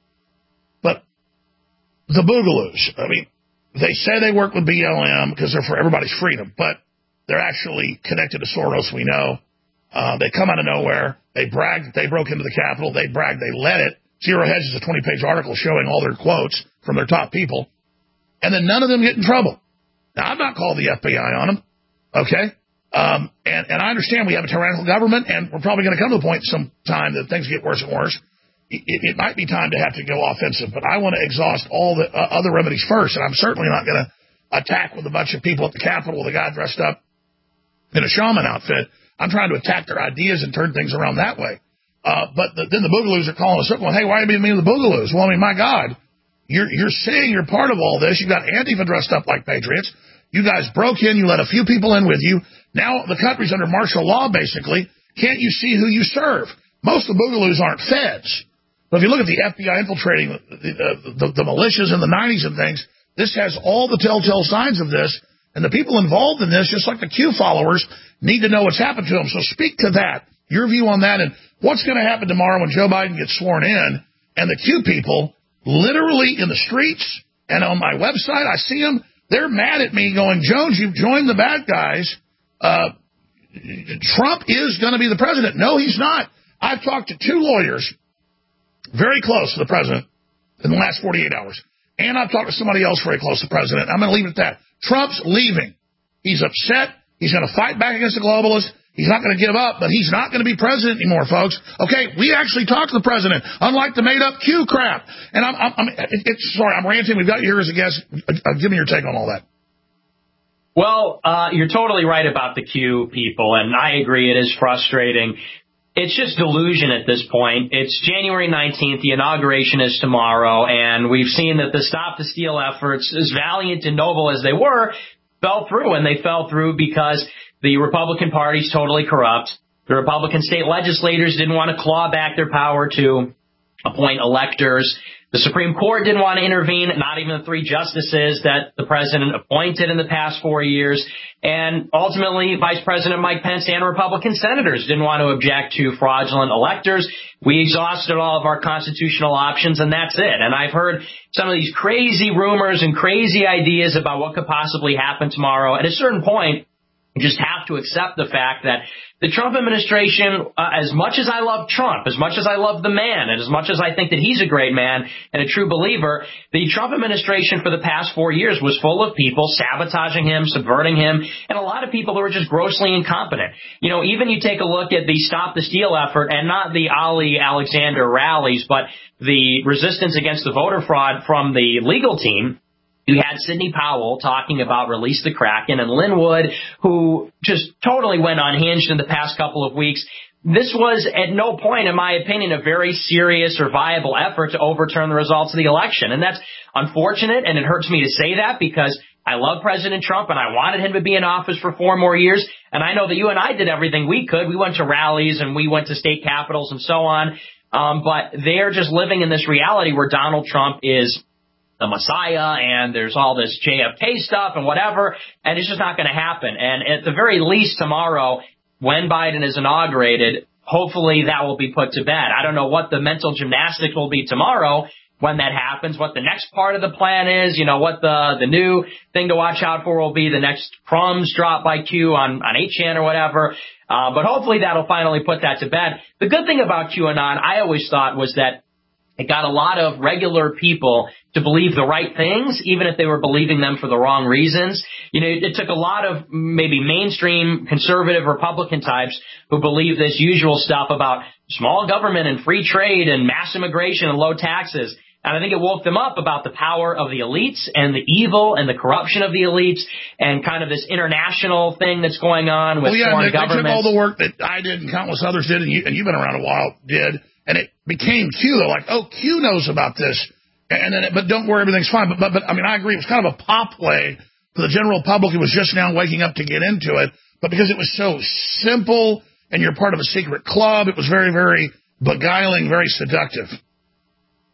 S2: But the Boogaloos, I mean, they say they work with B L M because they're for everybody's freedom, but they're actually connected to Soros, we know. Uh, they come out of nowhere. They brag that they broke into the Capitol. They brag they led it. Zero Hedge is a twenty-page article showing all their quotes from their top people. And then none of them get in trouble. Now, I've not called the F B I on them, okay? Um, and, and I understand we have a tyrannical government, and we're probably going to come to a point sometime that things get worse and worse. It, it might be time to have to go offensive, but I want to exhaust all the uh, other remedies first, and I'm certainly not going to attack with a bunch of people at the Capitol with a guy dressed up in a shaman outfit. I'm trying to attack their ideas and turn things around that way. Uh, but the, then the Boogaloos are calling us up going, hey, why are you being mean to the Boogaloos? Well, I mean, my God, you're, you're saying you're part of all this. You've got Antifa dressed up like patriots. You guys broke in. You let a few people in with you. Now the country's under martial law, basically. Can't you see who you serve? Most of the Boogaloos aren't feds. But if you look at the F B I infiltrating the, the, the, the militias in the nineties and things, this has all the telltale signs of this. And the people involved in this, just like the Q followers, need to know what's happened to them. So speak to that, your view on that, and what's going to happen tomorrow when Joe Biden gets sworn in and the Q people literally in the streets and on my website, I see them. They're mad at me going, Jones, you've joined the bad guys. Uh, Trump is going to be the president. No, he's not. I've talked to two lawyers very close to the president in the last forty-eight hours. And I've talked to somebody else very close to the president. I'm going to leave it at that. Trump's leaving. He's upset. He's going to fight back against the globalists. He's not going to give up, but he's not going to be president anymore, folks. Okay, we actually talked to the president, unlike the made-up Q crap. And I'm, I'm, I'm it, it's, sorry, I'm ranting. We've got you here as a guest. Uh, give me your take on all that.
S11: Well, uh, you're totally right about the Q people, and I agree it is frustrating. It's just delusion at this point. It's January nineteenth. The inauguration is tomorrow, and we've seen that the Stop the Steal efforts, as valiant and noble as they were, fell through, and they fell through because the Republican Party's totally corrupt. The Republican state legislators didn't want to claw back their power to appoint electors. The Supreme Court didn't want to intervene, not even the three justices that the president appointed in the past four years. And ultimately, Vice President Mike Pence and Republican senators didn't want to object to fraudulent electors. We exhausted all of our constitutional options, and that's it. And I've heard some of these crazy rumors and crazy ideas about what could possibly happen tomorrow. At a certain point, you just have to accept the fact that the Trump administration, uh, as much as I love Trump, as much as I love the man, and as much as I think that he's a great man and a true believer, the Trump administration for the past four years was full of people sabotaging him, subverting him, and a lot of people who were just grossly incompetent. You know, even you take a look at the Stop the Steal effort, and not the Ali Alexander rallies, but the resistance against the voter fraud from the legal team. You had Sidney Powell talking about release the Kraken, and Lin Wood, who just totally went unhinged in the past couple of weeks. This was at no point, in my opinion, a very serious or viable effort to overturn the results of the election. And that's unfortunate, and it hurts me to say that because I love President Trump and I wanted him to be in office for four more years. And I know that you and I did everything we could. We went to rallies and we went to state capitals and so on. Um, but they're just living in this reality where Donald Trump is the Messiah, and there's all this J F K stuff and whatever, and it's just not going to happen. And at the very least tomorrow, when Biden is inaugurated, hopefully that will be put to bed. I don't know what the mental gymnastics will be tomorrow when that happens, what the next part of the plan is, you know, what the the new thing to watch out for will be, the next crumbs drop by Q on, on eight chan or whatever. Uh, but hopefully that'll finally put that to bed. The good thing about QAnon, I always thought, was that it got a lot of regular people to believe the right things, even if they were believing them for the wrong reasons. You know, it took a lot of maybe mainstream conservative Republican types who believe this usual stuff about small government and free trade and mass immigration and low taxes. And I think it woke them up about the power of the elites and the evil and the corruption of the elites and kind of this international thing that's going on with
S2: well, yeah,
S11: foreign
S2: they,
S11: governments.
S2: They took all the work that I did and countless others did, and, you, and you've been around a while, did, and it became Q. They're like, oh, Q knows about this. And then, but don't worry, everything's fine. But, but, but, I mean, I agree. It was kind of a pop play for the general public who was just now waking up to get into it. But because it was so simple and you're part of a secret club, it was very, very beguiling, very seductive.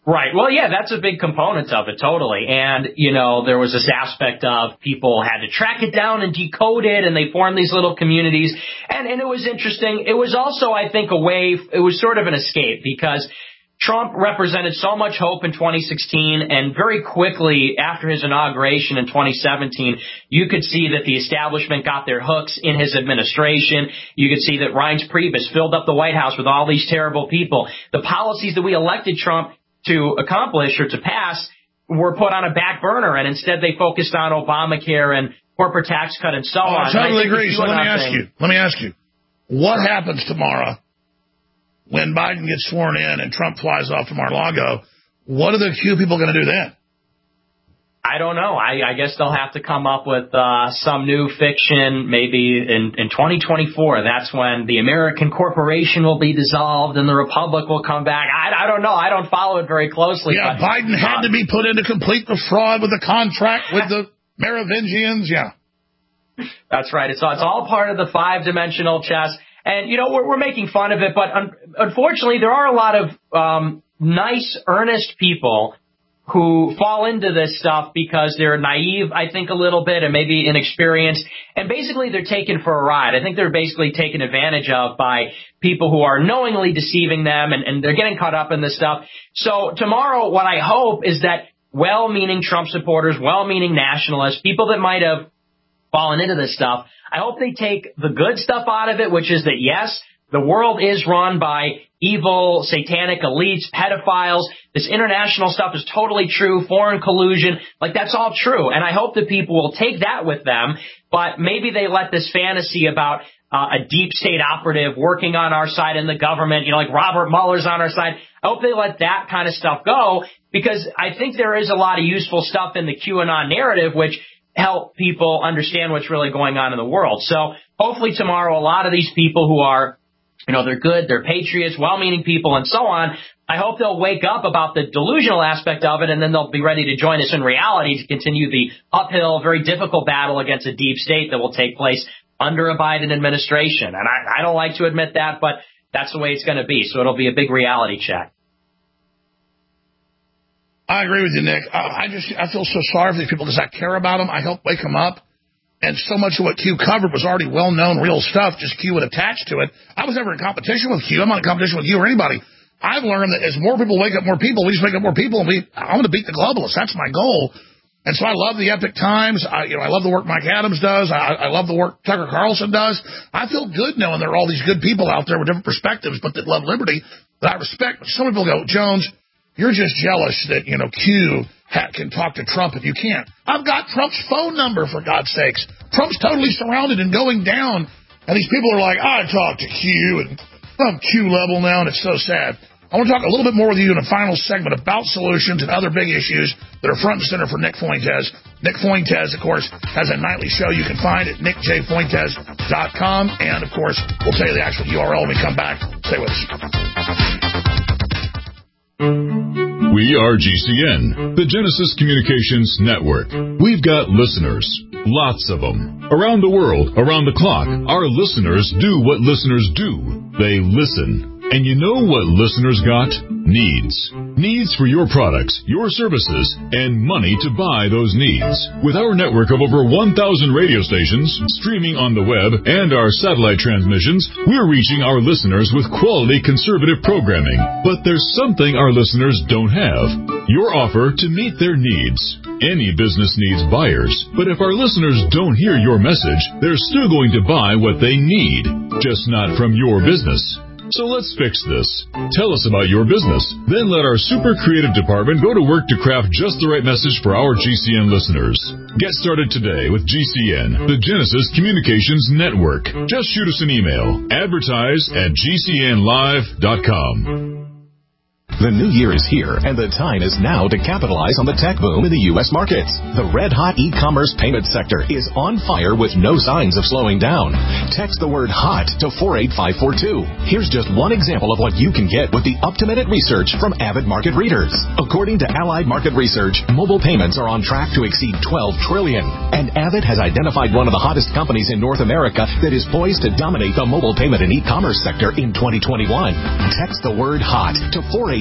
S11: Right. Well, yeah, that's a big component of it, totally. And, you know, there was this aspect of people had to track it down and decode it, and they formed these little communities. And, and it was interesting. It was also, I think, a way, it was sort of an escape, because Trump represented so much hope in twenty sixteen, and very quickly after his inauguration in twenty seventeen, you could see that the establishment got their hooks in his administration. You could see that Reince Priebus filled up the White House with all these terrible people. The policies that we elected Trump to accomplish or to pass were put on a back burner, and instead they focused on Obamacare and corporate tax cut and so
S2: oh,
S11: on.
S2: I totally agree. So let me ask you, let me ask you, what happens tomorrow when Biden gets sworn in and Trump flies off to Mar-a-Lago? What are the Q people going to do then?
S11: I don't know. I, I guess they'll have to come up with uh, some new fiction maybe in, in twenty twenty-four. That's when the American corporation will be dissolved and the Republic will come back. I, I don't know. I don't follow it very closely.
S2: Yeah,
S11: but,
S2: Biden had uh, to be put in to complete the fraud with the contract with the Merovingians. Yeah.
S11: That's right. It's, it's all part of the five-dimensional chess. And, you know, we're, we're making fun of it, but un- unfortunately there are a lot of um, nice, earnest people who fall into this stuff because they're naive, I think, a little bit, and maybe inexperienced. And basically they're taken for a ride. I think they're basically taken advantage of by people who are knowingly deceiving them, and, and they're getting caught up in this stuff. So tomorrow, what I hope is that well-meaning Trump supporters, well-meaning nationalists, people that might have fallen into this stuff, I hope they take the good stuff out of it, which is that, yes, the world is run by evil, satanic elites, pedophiles. This international stuff is totally true, foreign collusion, like that's all true. And I hope that people will take that with them, but maybe they let this fantasy about uh, a deep state operative working on our side in the government, you know, like Robert Mueller's on our side. I hope they let that kind of stuff go, because I think there is a lot of useful stuff in the QAnon narrative, which help people understand what's really going on in the world. So hopefully tomorrow, a lot of these people who are, you know, they're good, they're patriots, well-meaning people, and so on, I hope they'll wake up about the delusional aspect of it, and then they'll be ready to join us in reality to continue the uphill, very difficult battle against a deep state that will take place under a Biden administration. And I, I don't like to admit that, but that's the way it's going to be. So it'll be a big reality check.
S2: I agree with you, Nick. I, I just I feel so sorry for these people because I care about them. I help wake them up. And so much of what Q covered was already well-known, real stuff, just Q would attach to it. I was never in competition with Q. I'm not in competition with you or anybody. I've learned that as more people wake up more people, we just wake up more people, and we, I want to beat the globalists. That's my goal. And so I love the Epic Times. I, you know, I love the work Mike Adams does. I, I love the work Tucker Carlson does. I feel good knowing there are all these good people out there with different perspectives, but that love liberty that I respect. But some people go, Jones, you're just jealous that, you know, Q ha- can talk to Trump and you can't. I've got Trump's phone number, for God's sakes. Trump's totally surrounded and going down. And these people are like, I talk to Q, and I'm Q level now, and it's so sad. I want to talk a little bit more with you in a final segment about solutions and other big issues that are front and center for Nick Fuentes. Nick Fuentes, of course, has a nightly show you can find at nick j fuentes dot com. And, of course, we'll tell you the actual U R L when we come back. Stay with us.
S13: We are G C N, the Genesis Communications Network. We've got listeners, lots of them, around the world, around the clock. Our listeners do what listeners do. They listen. And you know what listeners got? Needs. Needs for your products, your services, and money to buy those needs. With our network of over one thousand radio stations, streaming on the web, and our satellite transmissions, we're reaching our listeners with quality conservative programming. But there's something our listeners don't have. Your offer to meet their needs. Any business needs buyers, but if our listeners don't hear your message, they're still going to buy what they need, just not from your business. So let's fix this. Tell us about your business. Then let our super creative department go to work to craft just the right message for our G C N listeners. Get started today with G C N, the Genesis Communications Network. Just shoot us an email. Advertise at g c n live dot com.
S21: The new year is here, and the time is now to capitalize on the tech boom in the U S markets. The red-hot e-commerce payment sector is on fire with no signs of slowing down. Text the word HOT to four eight five four two. Here's just one example of what you can get with the up-to-minute research from Avid Market Readers. According to Allied Market Research, mobile payments are on track to exceed twelve trillion dollars, and Avid has identified one of the hottest companies in North America that is poised to dominate the mobile payment and e-commerce sector in twenty twenty-one. Text the word HOT to four eight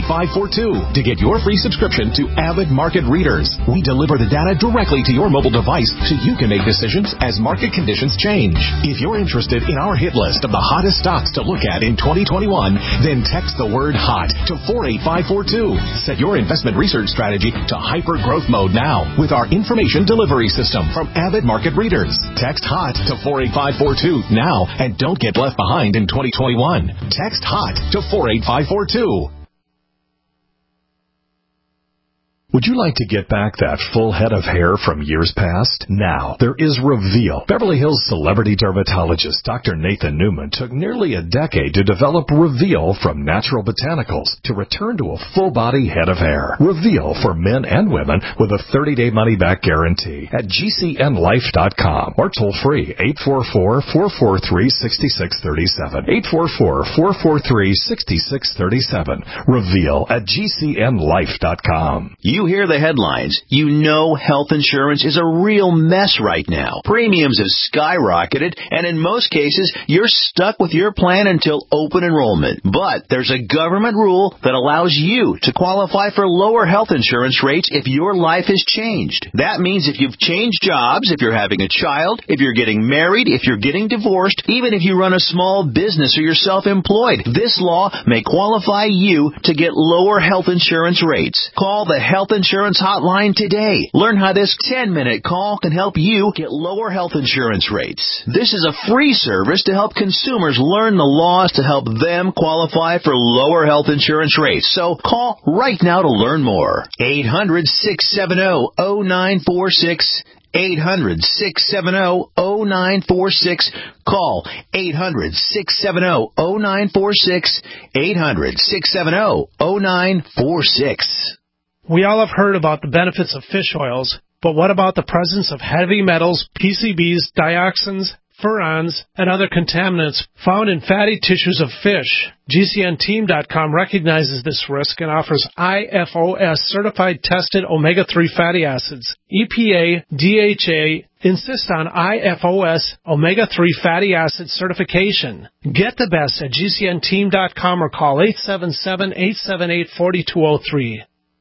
S21: eight five four two to get your free subscription to Avid Market Readers. We deliver the data directly to your mobile device so you can make decisions as market conditions change. If you're interested in our hit list of the hottest stocks to look at in twenty twenty-one, then text the word HOT to four eight five four two. Set your investment research strategy to hyper growth mode now with our information delivery system from Avid Market Readers. Text HOT to four eight five four two now and don't get left behind in twenty twenty-one. Text HOT to four eight five four two.
S18: Would you like to get back that full head of hair from years past? Now, there is Reveal. Beverly Hills celebrity dermatologist Doctor Nathan Newman took nearly a decade to develop Reveal from natural botanicals to return to a full-body head of hair. Reveal for men and women with a thirty-day money-back guarantee at G C N life dot com or toll-free eight four four, four four three, six six three seven. eight four four, four four three, six six three seven. Reveal at G C N life dot com.
S20: You hear the headlines. You know health insurance is a real mess right now. Premiums have skyrocketed, and in most cases, you're stuck with your plan until open enrollment. But there's a government rule that allows you to qualify for lower health insurance rates if your life has changed. That means if you've changed jobs, if you're having a child, if you're getting married, if you're getting divorced, even if you run a small business or you're self-employed, this law may qualify you to get lower health insurance rates. Call the Health Insurance Hotline today. Learn how this ten-minute call can help you get lower health insurance rates. This is a free service to help consumers learn the laws to help them qualify for lower health insurance rates. So call right now to learn more. eight hundred, six seven zero, zero nine four six. eight hundred, six seven zero, zero nine four six. Call eight hundred, six seven zero, zero nine four six. eight hundred, six seven zero, zero nine four six.
S4: We all have heard about the benefits of fish oils, but what about the presence of heavy metals, P C Bs, dioxins, furans, and other contaminants found in fatty tissues of fish? G C N team dot com recognizes this risk and offers I F O S certified tested omega three fatty acids. E P A, D H A insist on I F O S omega three fatty acid certification. Get the best at G C N team dot com or call eight seven seven, eight seven eight, four two zero three.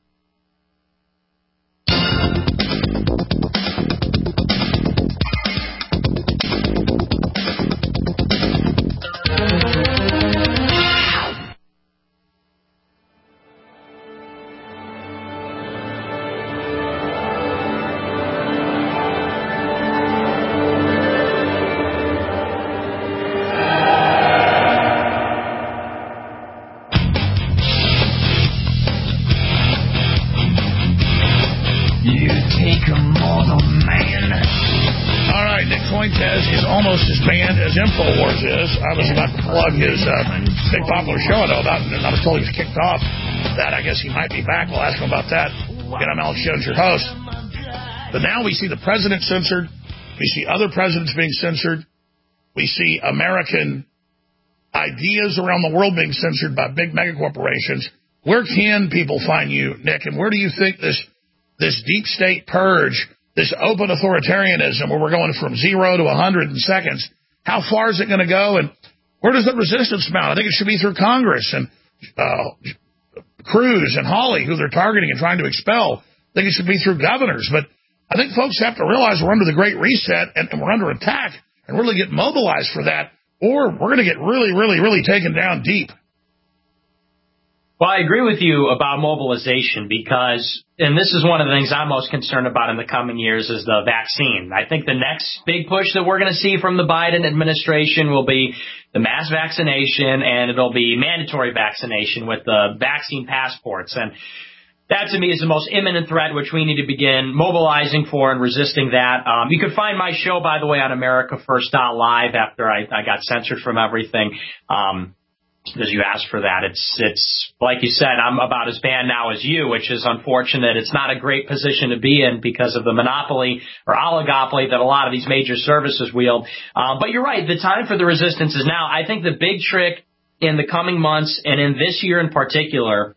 S2: InfoWars is. I was about to plug his uh, big popular show I know about, and I was told he was kicked off. That I guess he might be back. We'll ask him about that. Again, I'm Alex Jones, your host. But now we see the president censored. We see other presidents being censored. We see American ideas around the world being censored by big mega corporations. Where can people find you, Nick? And where do you think this this deep state purge, this open authoritarianism, where we're going from zero to a hundred in seconds? How far is it going to go, and where does the resistance mount? I think it should be through Congress and uh, Cruz and Hawley, who they're targeting and trying to expel. I think it should be through governors. But I think folks have to realize we're under the Great Reset, and, and we're under attack, and really get mobilized for that, or we're going to get really, really, really taken down deep.
S11: Well, I agree with you about mobilization because, and this is one of the things I'm most concerned about in the coming years, is the vaccine. I think the next big push that we're going to see from the Biden administration will be the mass vaccination, and it'll be mandatory vaccination with the vaccine passports. And that, to me, is the most imminent threat, which we need to begin mobilizing for and resisting that. Um, you can find my show, by the way, on America First dot live after I, I got censored from everything. Um, Because you asked for that. It's, it's like you said, I'm about as banned now as you, which is unfortunate. It's not a great position to be in because of the monopoly or oligopoly that a lot of these major services wield. Um, but you're right. The time for the resistance is now. I think the big trick in the coming months and in this year in particular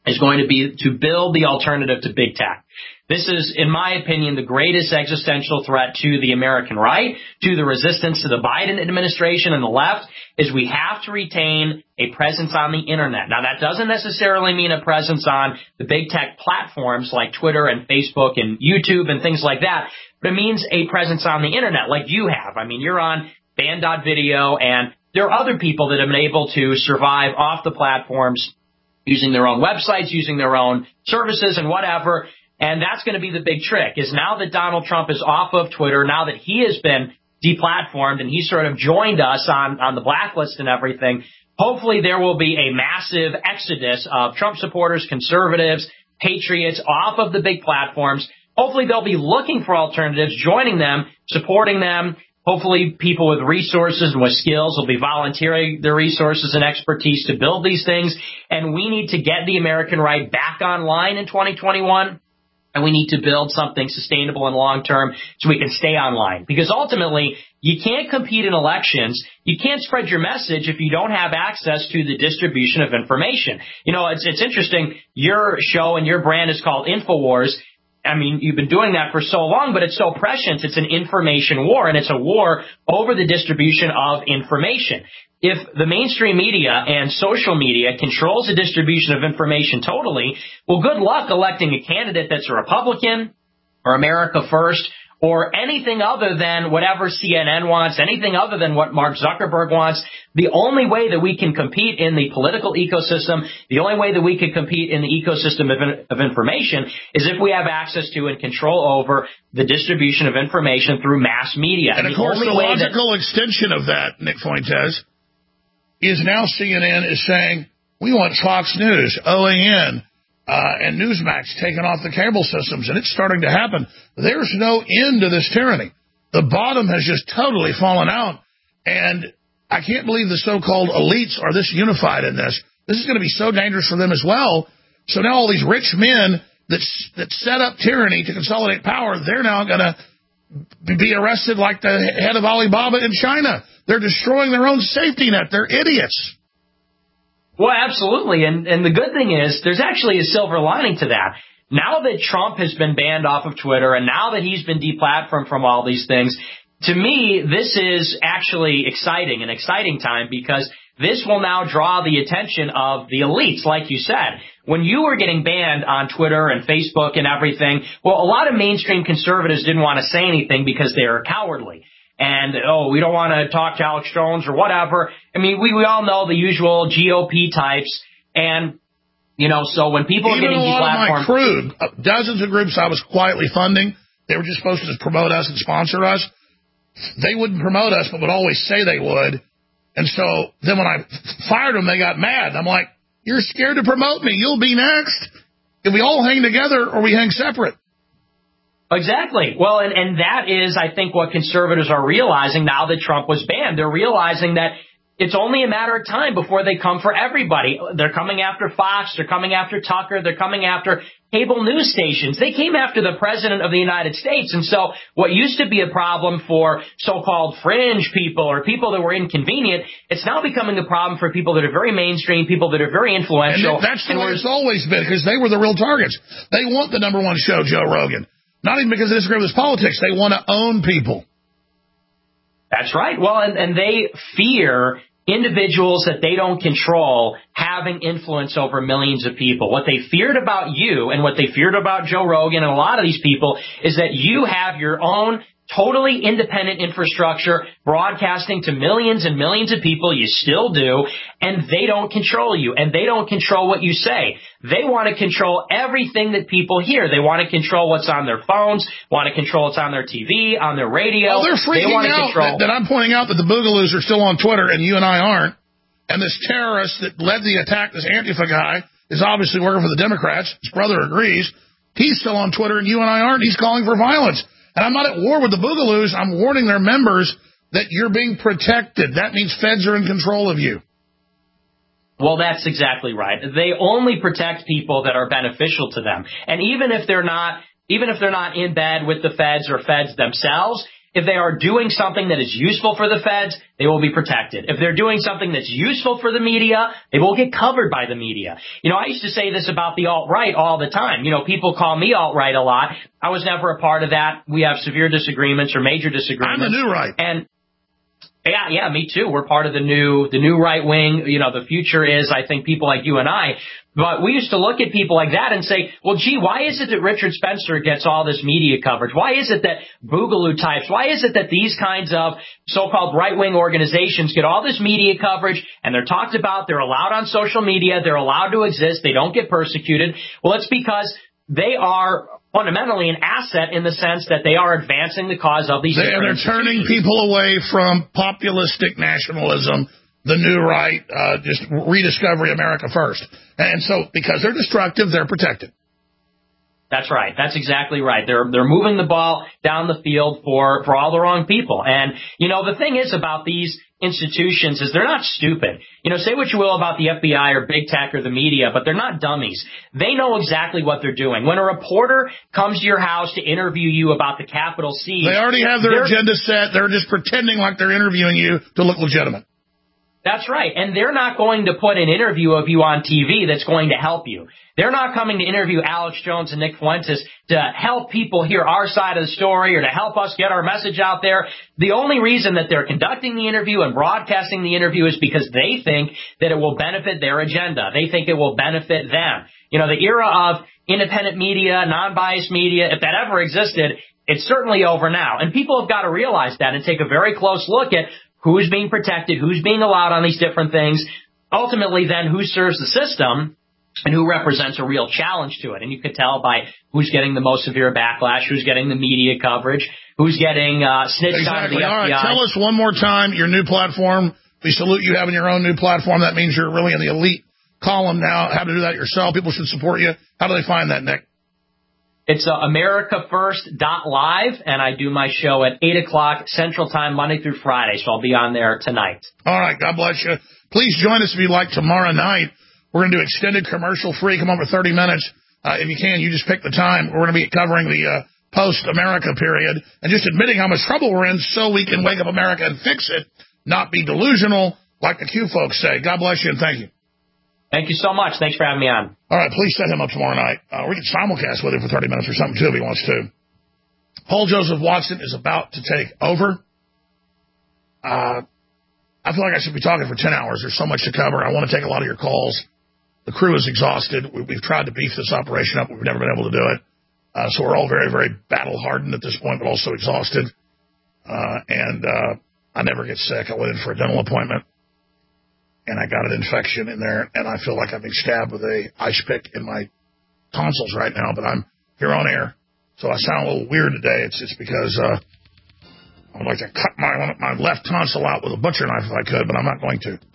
S11: is going to be to build the alternative to big tech. This is, in my opinion, the greatest existential threat to the American right, to the resistance to the Biden administration and the left, is we have to retain a presence on the Internet. Now, that doesn't necessarily mean a presence on the big tech platforms like Twitter and Facebook and YouTube and things like that, but it means a presence on the Internet like you have. I mean, you're on Band dot video, and there are other people that have been able to survive off the platforms using their own websites, using their own services and whatever. And that's going to be the big trick, is now that Donald Trump is off of Twitter, now that he has been deplatformed and he's sort of joined us on, on the blacklist and everything, hopefully there will be a massive exodus of Trump supporters, conservatives, patriots off of the big platforms. Hopefully they'll be looking for alternatives, joining them, supporting them. Hopefully people with resources and with skills will be volunteering their resources and expertise to build these things. And we need to get the American right back online in twenty twenty-one. And we need to build something sustainable and long-term so we can stay online. Because ultimately, you can't compete in elections. You can't spread your message if you don't have access to the distribution of information. You know, it's, it's interesting. Your show and your brand is called InfoWars. I mean, you've been doing that for so long, but it's so prescient. It's an information war, and it's a war over the distribution of information. If the mainstream media and social media controls the distribution of information totally, well, good luck electing a candidate that's a Republican or America First or anything other than whatever C N N wants, anything other than what Mark Zuckerberg wants. The only way that we can compete in the political ecosystem, the only way that we can compete in the ecosystem of, of information is if we have access to and control over the distribution of information through mass media.
S2: And,
S11: and
S2: of course, the, the logical
S11: that,
S2: extension of that, Nick Fuentes, is now C N N is saying, we want Fox News, O A N, uh, and Newsmax taken off the cable systems, and it's starting to happen. There's no end to this tyranny. The bottom has just totally fallen out, and I can't believe the so-called elites are this unified in this. This is going to be so dangerous for them as well. So now all these rich men that, that set up tyranny to consolidate power, they're now going to be arrested like the head of Alibaba in China. They're destroying their own safety net. They're idiots.
S11: Well, absolutely. And, and the good thing is there's actually a silver lining to that. Now that Trump has been banned off of Twitter and now that he's been deplatformed from all these things, to me, this is actually exciting, an exciting time, because this will now draw the attention of the elites, like you said. When you were getting banned on Twitter and Facebook and everything, well, a lot of mainstream conservatives didn't want to say anything because they were cowardly. And, oh, we don't want to talk to Alex Jones or whatever. I mean, we, we all know the usual G O P types. And, you know, so when people
S2: Even
S11: are getting
S2: deplatformed. Even a lot of my crew, dozens of groups I was quietly funding, they were just supposed to promote us and sponsor us. They wouldn't promote us, but would always say they would. And so then when I fired them, they got mad. I'm like, you're scared to promote me. You'll be next. If we all hang together or we hang separate.
S11: Exactly. Well, and, and that is, I think, what conservatives are realizing now that Trump was banned. They're realizing that it's only a matter of time before they come for everybody. They're coming after Fox. They're coming after Tucker. They're coming after cable news stations. They came after the president of the United States. And so what used to be a problem for so-called fringe people or people that were inconvenient, it's now becoming a problem for people that are very mainstream, people that are very influential.
S2: And that's the way it's always been, because they were the real targets. They want the number one show, Joe Rogan. Not even because they disagree with his politics. They want to own people.
S11: That's right. Well, and, and they fear individuals that they don't control having influence over millions of people. What they feared about you and what they feared about Joe Rogan and a lot of these people is that you have your own totally independent infrastructure broadcasting to millions and millions of people. You still do. And they don't control you. And they don't control what you say. They want to control everything that people hear. They want to control what's on their phones, want to control what's on their T V, on their radio.
S2: Well, they're freaking
S11: they want
S2: out
S11: to control.
S2: that, that I'm pointing out that the Boogaloos are still on Twitter and you and I aren't. And this terrorist that led the attack, this Antifa guy, is obviously working for the Democrats. His brother agrees. He's still on Twitter and you and I aren't. He's calling for violence. And I'm not at war with the Boogaloos. I'm warning their members that you're being protected. That means feds are in control of you.
S11: Well, that's exactly right. They only protect people that are beneficial to them. And even if they're not, even if they're not in bed with the feds or feds themselves, If they are doing something that is useful for the feds, they will be protected. If they're doing something that's useful for the media, they will get covered by the media. You know, I used to say this about the alt-right all the time. You know, people call me alt-right a lot. I was never a part of that. We have severe disagreements or major disagreements.
S2: I'm the new right.
S11: And yeah, yeah, me too. We're part of the new, the new right wing. You know, the future is, I think, people like you and I. But we used to look at people like that and say, well, gee, why is it that Richard Spencer gets all this media coverage? Why is it that Boogaloo types, why is it that these kinds of so-called right-wing organizations get all this media coverage and they're talked about, they're allowed on social media, they're allowed to exist, they don't get persecuted? Well, it's because they are fundamentally an asset in the sense that they are advancing the cause of these
S2: they, And they're turning people away from populistic nationalism, the new right, uh, just rediscovery America first. And so because they're destructive, they're protected.
S11: That's right. That's exactly right. They're they're moving the ball down the field for, for all the wrong people. And, you know, the thing is about these institutions is they're not stupid. You know, say what you will about the F B I or big tech or the media, but they're not dummies. They know exactly what they're doing. When a reporter comes to your house to interview you about the Capitol siege,
S2: they already have their agenda set. They're just pretending like they're interviewing you to look legitimate.
S11: That's right. And they're not going to put an interview of you on T V that's going to help you. They're not coming to interview Alex Jones and Nick Fuentes to help people hear our side of the story or to help us get our message out there. The only reason that they're conducting the interview and broadcasting the interview is because they think that it will benefit their agenda. They think it will benefit them. You know, the era of independent media, non-biased media, if that ever existed, it's certainly over now. And people have got to realize that and take a very close look at who's being protected, who's being allowed on these different things, ultimately then who serves the system and who represents a real challenge to it. And you can tell by who's getting the most severe backlash, who's getting the media coverage, who's getting uh, snitched
S2: exactly.
S11: on the
S2: All
S11: F B I.
S2: right, tell us one more time your new platform. We salute you having your own new platform. That means you're really in the elite column now. How to do that yourself. People should support you. How do they find that, Nick?
S11: It's uh, America First dot live, and I do my show at eight o'clock Central Time, Monday through Friday, so I'll be on there tonight.
S2: All right, God bless you. Please join us if you'd like tomorrow night. We're going to do extended commercial-free, come over thirty minutes. Uh, if you can, you just pick the time. We're going to be covering the uh, post-America period and just admitting how much trouble we're in so we can wake up America and fix it, not be delusional like the Q folks say. God bless you, and thank you.
S11: Thank you so much. Thanks for having me on.
S2: All right, please set him up tomorrow night. Uh, we can simulcast with him for thirty minutes or something, too, if he wants to. Paul Joseph Watson is about to take over. Uh, I feel like I should be talking for ten hours. There's so much to cover. I want to take a lot of your calls. The crew is exhausted. We, we've tried to beef this operation up. We've never been able to do it. Uh, so we're all very, very battle-hardened at this point, but also exhausted. Uh, and uh, I never get sick. I went in for a dental appointment, and I got an infection in there, and I feel like I'm being stabbed with a ice pick in my tonsils right now, but I'm here on air. So I sound a little weird today. It's, it's because uh, I would like to cut my, my left tonsil out with a butcher knife if I could, but I'm not going to.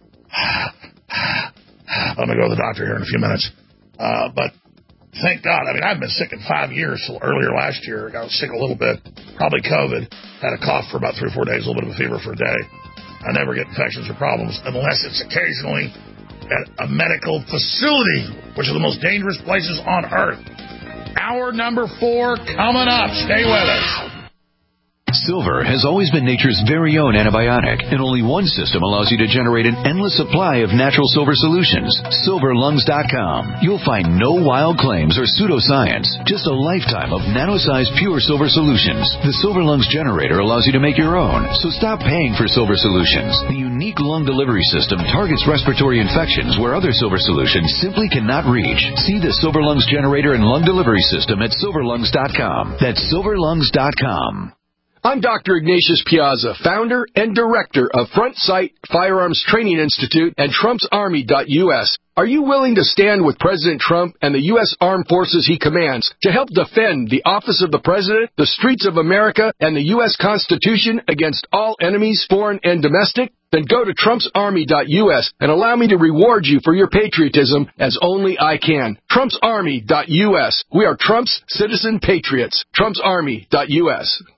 S2: I'm going to go to the doctor here in a few minutes. Uh, but thank God. I mean, I've been sick in five years. So earlier last year, I got sick a little bit, probably COVID. Had a cough for about three or four days, a little bit of a fever for a day. I never get infections or problems unless it's occasionally at a medical facility, which are the most dangerous places on earth. Hour number four coming up. Stay with us.
S3: Silver has always been nature's very own antibiotic, and only one system allows you to generate an endless supply of natural silver solutions. silver lungs dot com. You'll find no wild claims or pseudoscience, just a lifetime of nano-sized pure silver solutions. The Silver Lungs generator allows you to make your own, so stop paying for silver solutions. The unique lung delivery system targets respiratory infections where other silver solutions simply cannot reach. See the Silver Lungs generator and lung delivery system at silver lungs dot com. That's silver lungs dot com.
S6: I'm Doctor Ignatius Piazza, founder and director of Front Sight Firearms Training Institute and Trumps Army dot U S. Are you willing to stand with President Trump and the U S Armed Forces he commands to help defend the office of the President, the streets of America, and the U S Constitution against all enemies, foreign and domestic? Then go to Trumps Army dot U S and allow me to reward you for your patriotism as only I can. Trumps Army dot U S. We are Trump's citizen patriots. Trumps Army dot U S.